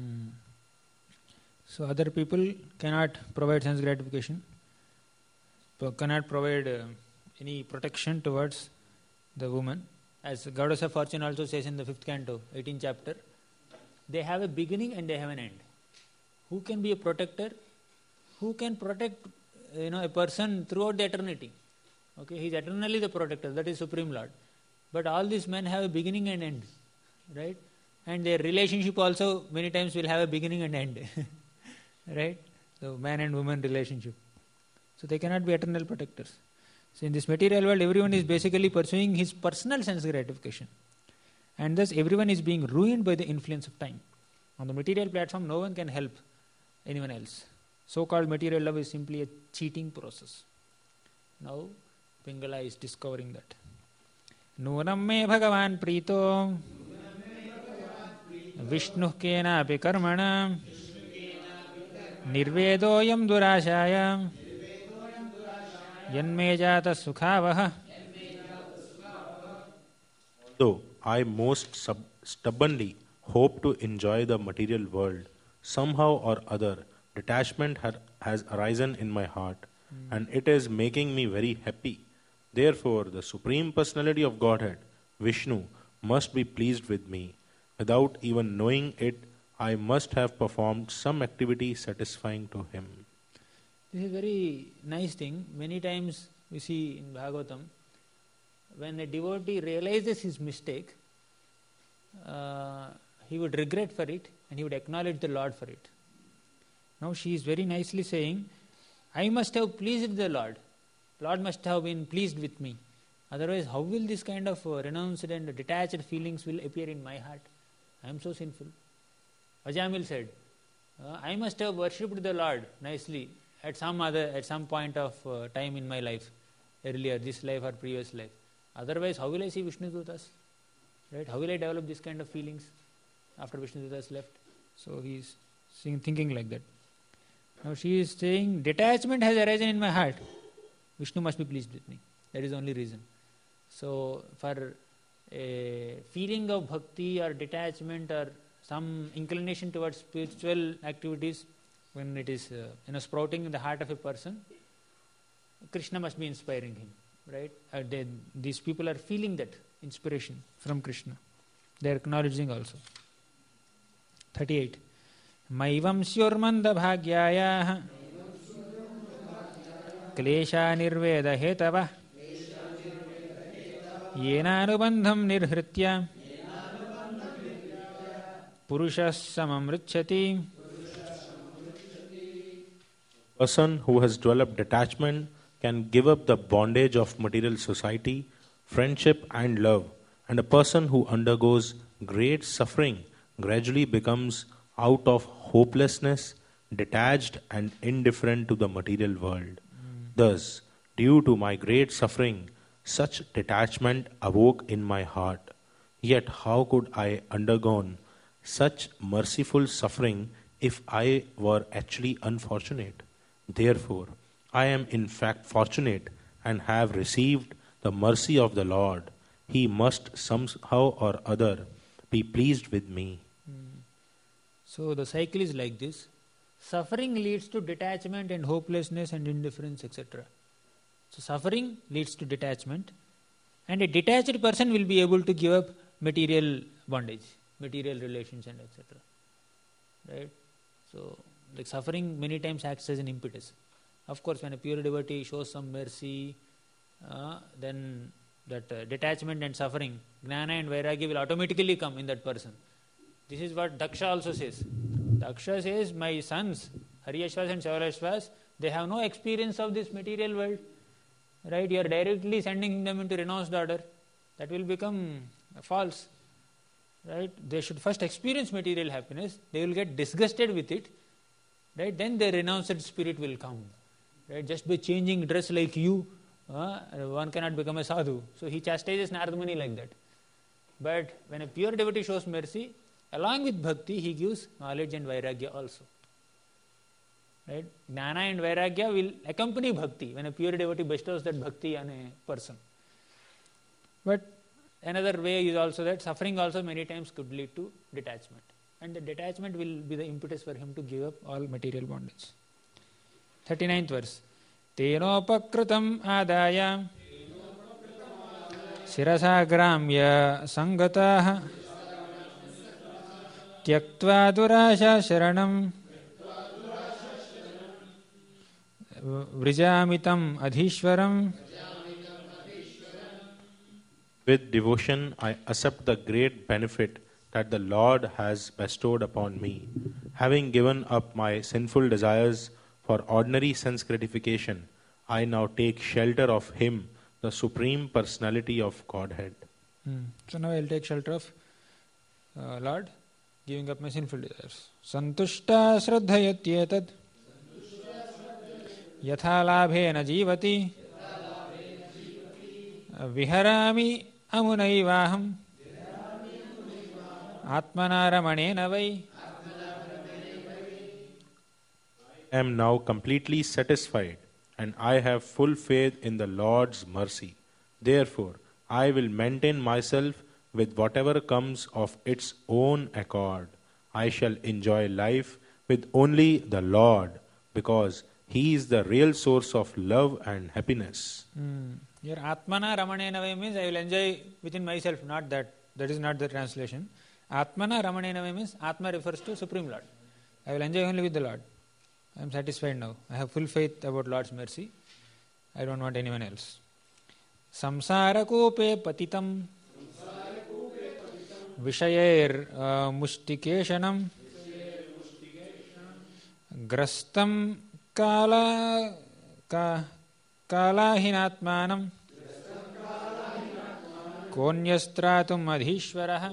So other people cannot provide sense gratification, cannot provide any protection towards the woman. As Goddess of Fortune also says in the 5th canto, 18th chapter, they have a beginning and they have an end. Who can be a protector? Who can protect a person throughout the eternity? Okay, he is eternally the protector, that is Supreme Lord. But all these men have a beginning and end, right? And their relationship also many times will have a beginning and end, right? The man and woman relationship. So they cannot be eternal protectors. So in this material world, everyone is basically pursuing his personal sense gratification. And thus everyone is being ruined by the influence of time. On the material platform, no one can help anyone else. So-called material love is simply a cheating process. Now, Pingala is discovering that. Nunam me bhagavan prito Vishnu kena api karmana Nirvedoyam durashaya Yanme jata sukhavah.
Though I most stubbornly hope to enjoy the material world, somehow or other detachment has arisen in my heart, and it is making me very happy. Therefore, the Supreme Personality of Godhead, Vishnu, must be pleased with me. Without even knowing it, I must have performed some activity satisfying to him.
This is a very nice thing. Many times we see in Bhagavatam, when a devotee realizes his mistake, he would regret for it and he would acknowledge the Lord for it. Now she is very nicely saying, I must have pleased the Lord. Lord must have been pleased with me. Otherwise, how will this kind of renounced and detached feelings will appear in my heart? I am so sinful. Ajamil said, I must have worshipped the Lord nicely at some point of time in my life, earlier, this life or previous life. Otherwise, how will I see Vishnu Dutas? Right? How will I develop this kind of feelings after Vishnu Dutas left? So he is thinking like that. Now she is saying, detachment has arisen in my heart. Vishnu must be pleased with me. That is the only reason. So for a feeling of bhakti or detachment or some inclination towards spiritual activities, when it is sprouting in the heart of a person, Krishna must be inspiring him, right? These people are feeling that inspiration from Krishna. They are acknowledging also. 38. Maivam syurmanda bhagyaya klesha nirveda hetava yena anubandham nirhritya purushas samamritchati.
Person who has developed detachment can give up the bondage of material society, friendship and love, and a person who undergoes great suffering gradually becomes out of hopelessness, detached and indifferent to the material world. Thus, due to my great suffering, such detachment awoke in my heart. Yet how could I undergone such merciful suffering if I were actually unfortunate? Therefore, I am in fact fortunate and have received the mercy of the Lord. He must somehow or other be pleased with me.
So the cycle is like this. Suffering leads to detachment and hopelessness and indifference, etc. So suffering leads to detachment, and a detached person will be able to give up material bondage, material relations and etc. Right? So like suffering many times acts as an impetus. Of course, when a pure devotee shows some mercy, then that detachment and suffering, jnana and vairagya will automatically come in that person. This is what Daksha also says. Daksha says, my sons, Haryashvas and Shavalashvas, they have no experience of this material world. Right? You are directly sending them into renounced order. That will become false. Right? They should first experience material happiness. They will get disgusted with it. Right? Then the renounced spirit will come. Right? Just by changing dress like you, one cannot become a sadhu. So he chastises Narada Muni like that. But when a pure devotee shows mercy, along with bhakti, he gives knowledge and vairagya also. Right? Jnana and vairagya will accompany bhakti when a pure devotee bestows that bhakti on a person. But another way is also that suffering also many times could lead to detachment. And the detachment will be the impetus for him to give up all material bondage. 39th verse. Tenopakrutam adaya sirasa gramya sangataha tyaktva durasha sharanam vrijamitam adhishwaram.
With devotion, I accept the great benefit that the Lord has bestowed upon me. Having given up my sinful desires for ordinary sense gratification, I now take shelter of Him, the Supreme Personality of Godhead.
So now I will take shelter of Lord, giving up my sinful desires. Santushta shraddhayatyetad yatha labhena jivati viharami amunaivaham atmana ramanena vai.
I am now completely satisfied and I have full faith in the Lord's mercy. Therefore, I will maintain myself with whatever comes of its own accord. I shall enjoy life with only the Lord because He is the real source of love and happiness.
Here Atmana Ramanena Vai means I will enjoy within myself, not that. That is not the translation. Atmana Ramanena Vai means Atma refers to Supreme Lord. I will enjoy only with the Lord. I am satisfied now. I have full faith about Lord's mercy. I don't want anyone else. Samsara kope patitam vishayer mustikeshanam grastam kalahinatmanam konyastratum adhishvaraha.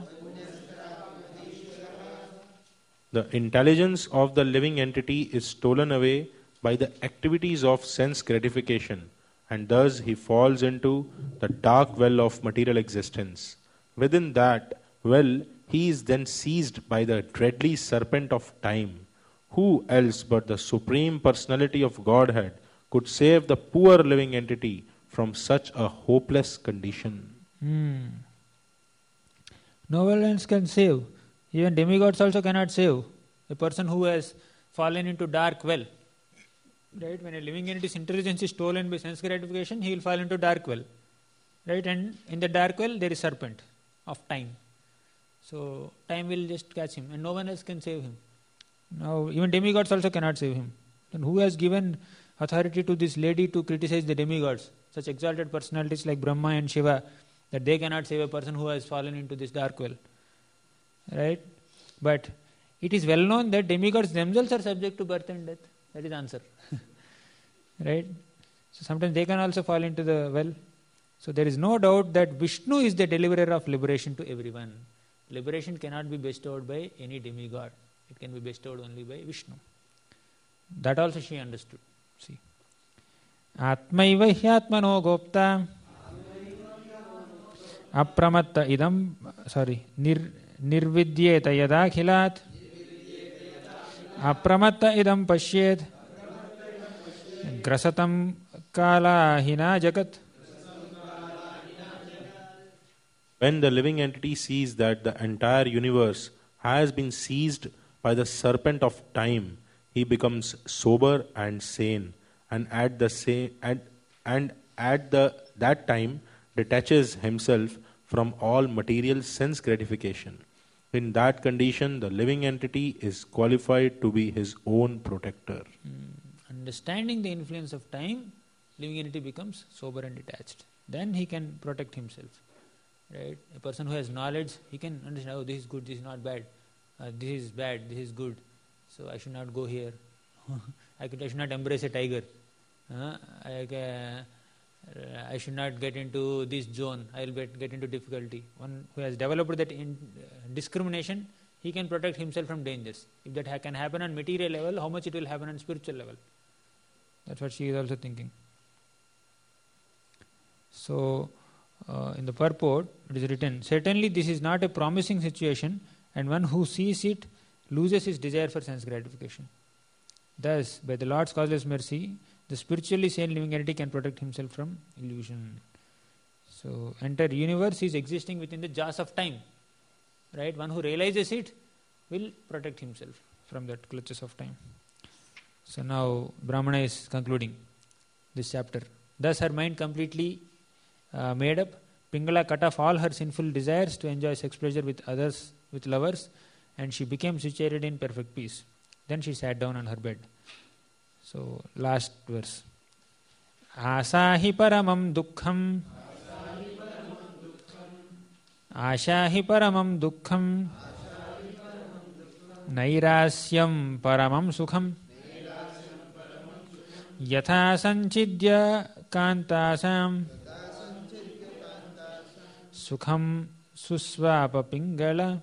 The intelligence of the living entity is stolen away by the activities of sense gratification, and thus he falls into the dark well of material existence. Within that well, he is then seized by the deadly serpent of time. Who else but the Supreme Personality of Godhead could save the poor living entity from such a hopeless condition?
No one else can save. Even demigods also cannot save a person who has fallen into dark well. Right? When a living entity's intelligence is stolen by sense gratification, he will fall into dark well. Right? And in the dark well, there is serpent of time. So time will just catch him, and no one else can save him. Now, even demigods also cannot save him. Then who has given authority to this lady to criticize the demigods? Such exalted personalities like Brahma and Shiva, that they cannot save a person who has fallen into this dark well. Right? But it is well known that demigods themselves are subject to birth and death. That is the answer. Right? So sometimes they can also fall into the well. So there is no doubt that Vishnu is the deliverer of liberation to everyone. Liberation cannot be bestowed by any demigod. It can be bestowed only by Vishnu. That also she understood. See. Atmaiva hyatmano gopta apramatta idam nirvidyeta yadakhilat apramatta idam pashyed grasatam kala hina jagat.
When the living entity sees that the entire universe has been seized by the serpent of time, he becomes sober and sane, and at that time detaches himself from all material sense gratification. In that condition, the living entity is qualified to be his own protector.
Understanding the influence of time, living entity becomes sober and detached. Then he can protect himself. Right? A person who has knowledge, he can understand, oh, this is good, this is not bad. This is bad, this is good. So I should not go here. I should not embrace a tiger. I should not get into this zone. I will get into difficulty. One who has developed that discrimination, he can protect himself from dangers. If that can happen on material level, how much it will happen on spiritual level? That's what she is also thinking. So, in the purport, it is written, certainly this is not a promising situation, and one who sees it loses his desire for sense gratification. Thus, by the Lord's causeless mercy, the spiritually sane living entity can protect himself from illusion. So, entire universe is existing within the jaws of time. Right? One who realizes it will protect himself from that clutches of time. So now Brahmana is concluding this chapter. Thus her mind completely made up, Pingala cut off all her sinful desires to enjoy sex pleasure with others, with lovers, and she became situated in perfect peace. Then she sat down on her bed. So last verse. Asahi paramam dukkham Ashahi paramam dukkham Nairasyam paramam sukham Yatha sanchidya kantasam Sukham susvapa pingala.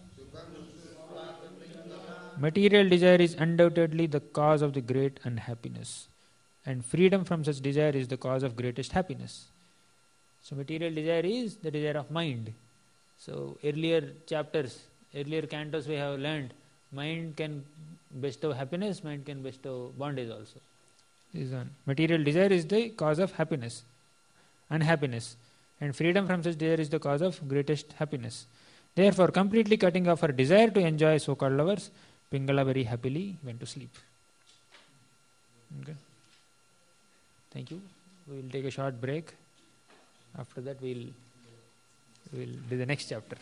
Material desire is undoubtedly the cause of the great unhappiness, and freedom from such desire is the cause of greatest happiness. So material desire is the desire of mind. So earlier chapters, earlier cantos we have learned, mind can bestow happiness, mind can bestow bondage also. This one. Material desire is the cause of happiness, unhappiness, and freedom from such desire is the cause of greatest happiness. Therefore, completely cutting off her desire to enjoy so-called lovers, Pingala very happily went to sleep. Okay. Thank you. We will take a short break. After that, we will do the next chapter.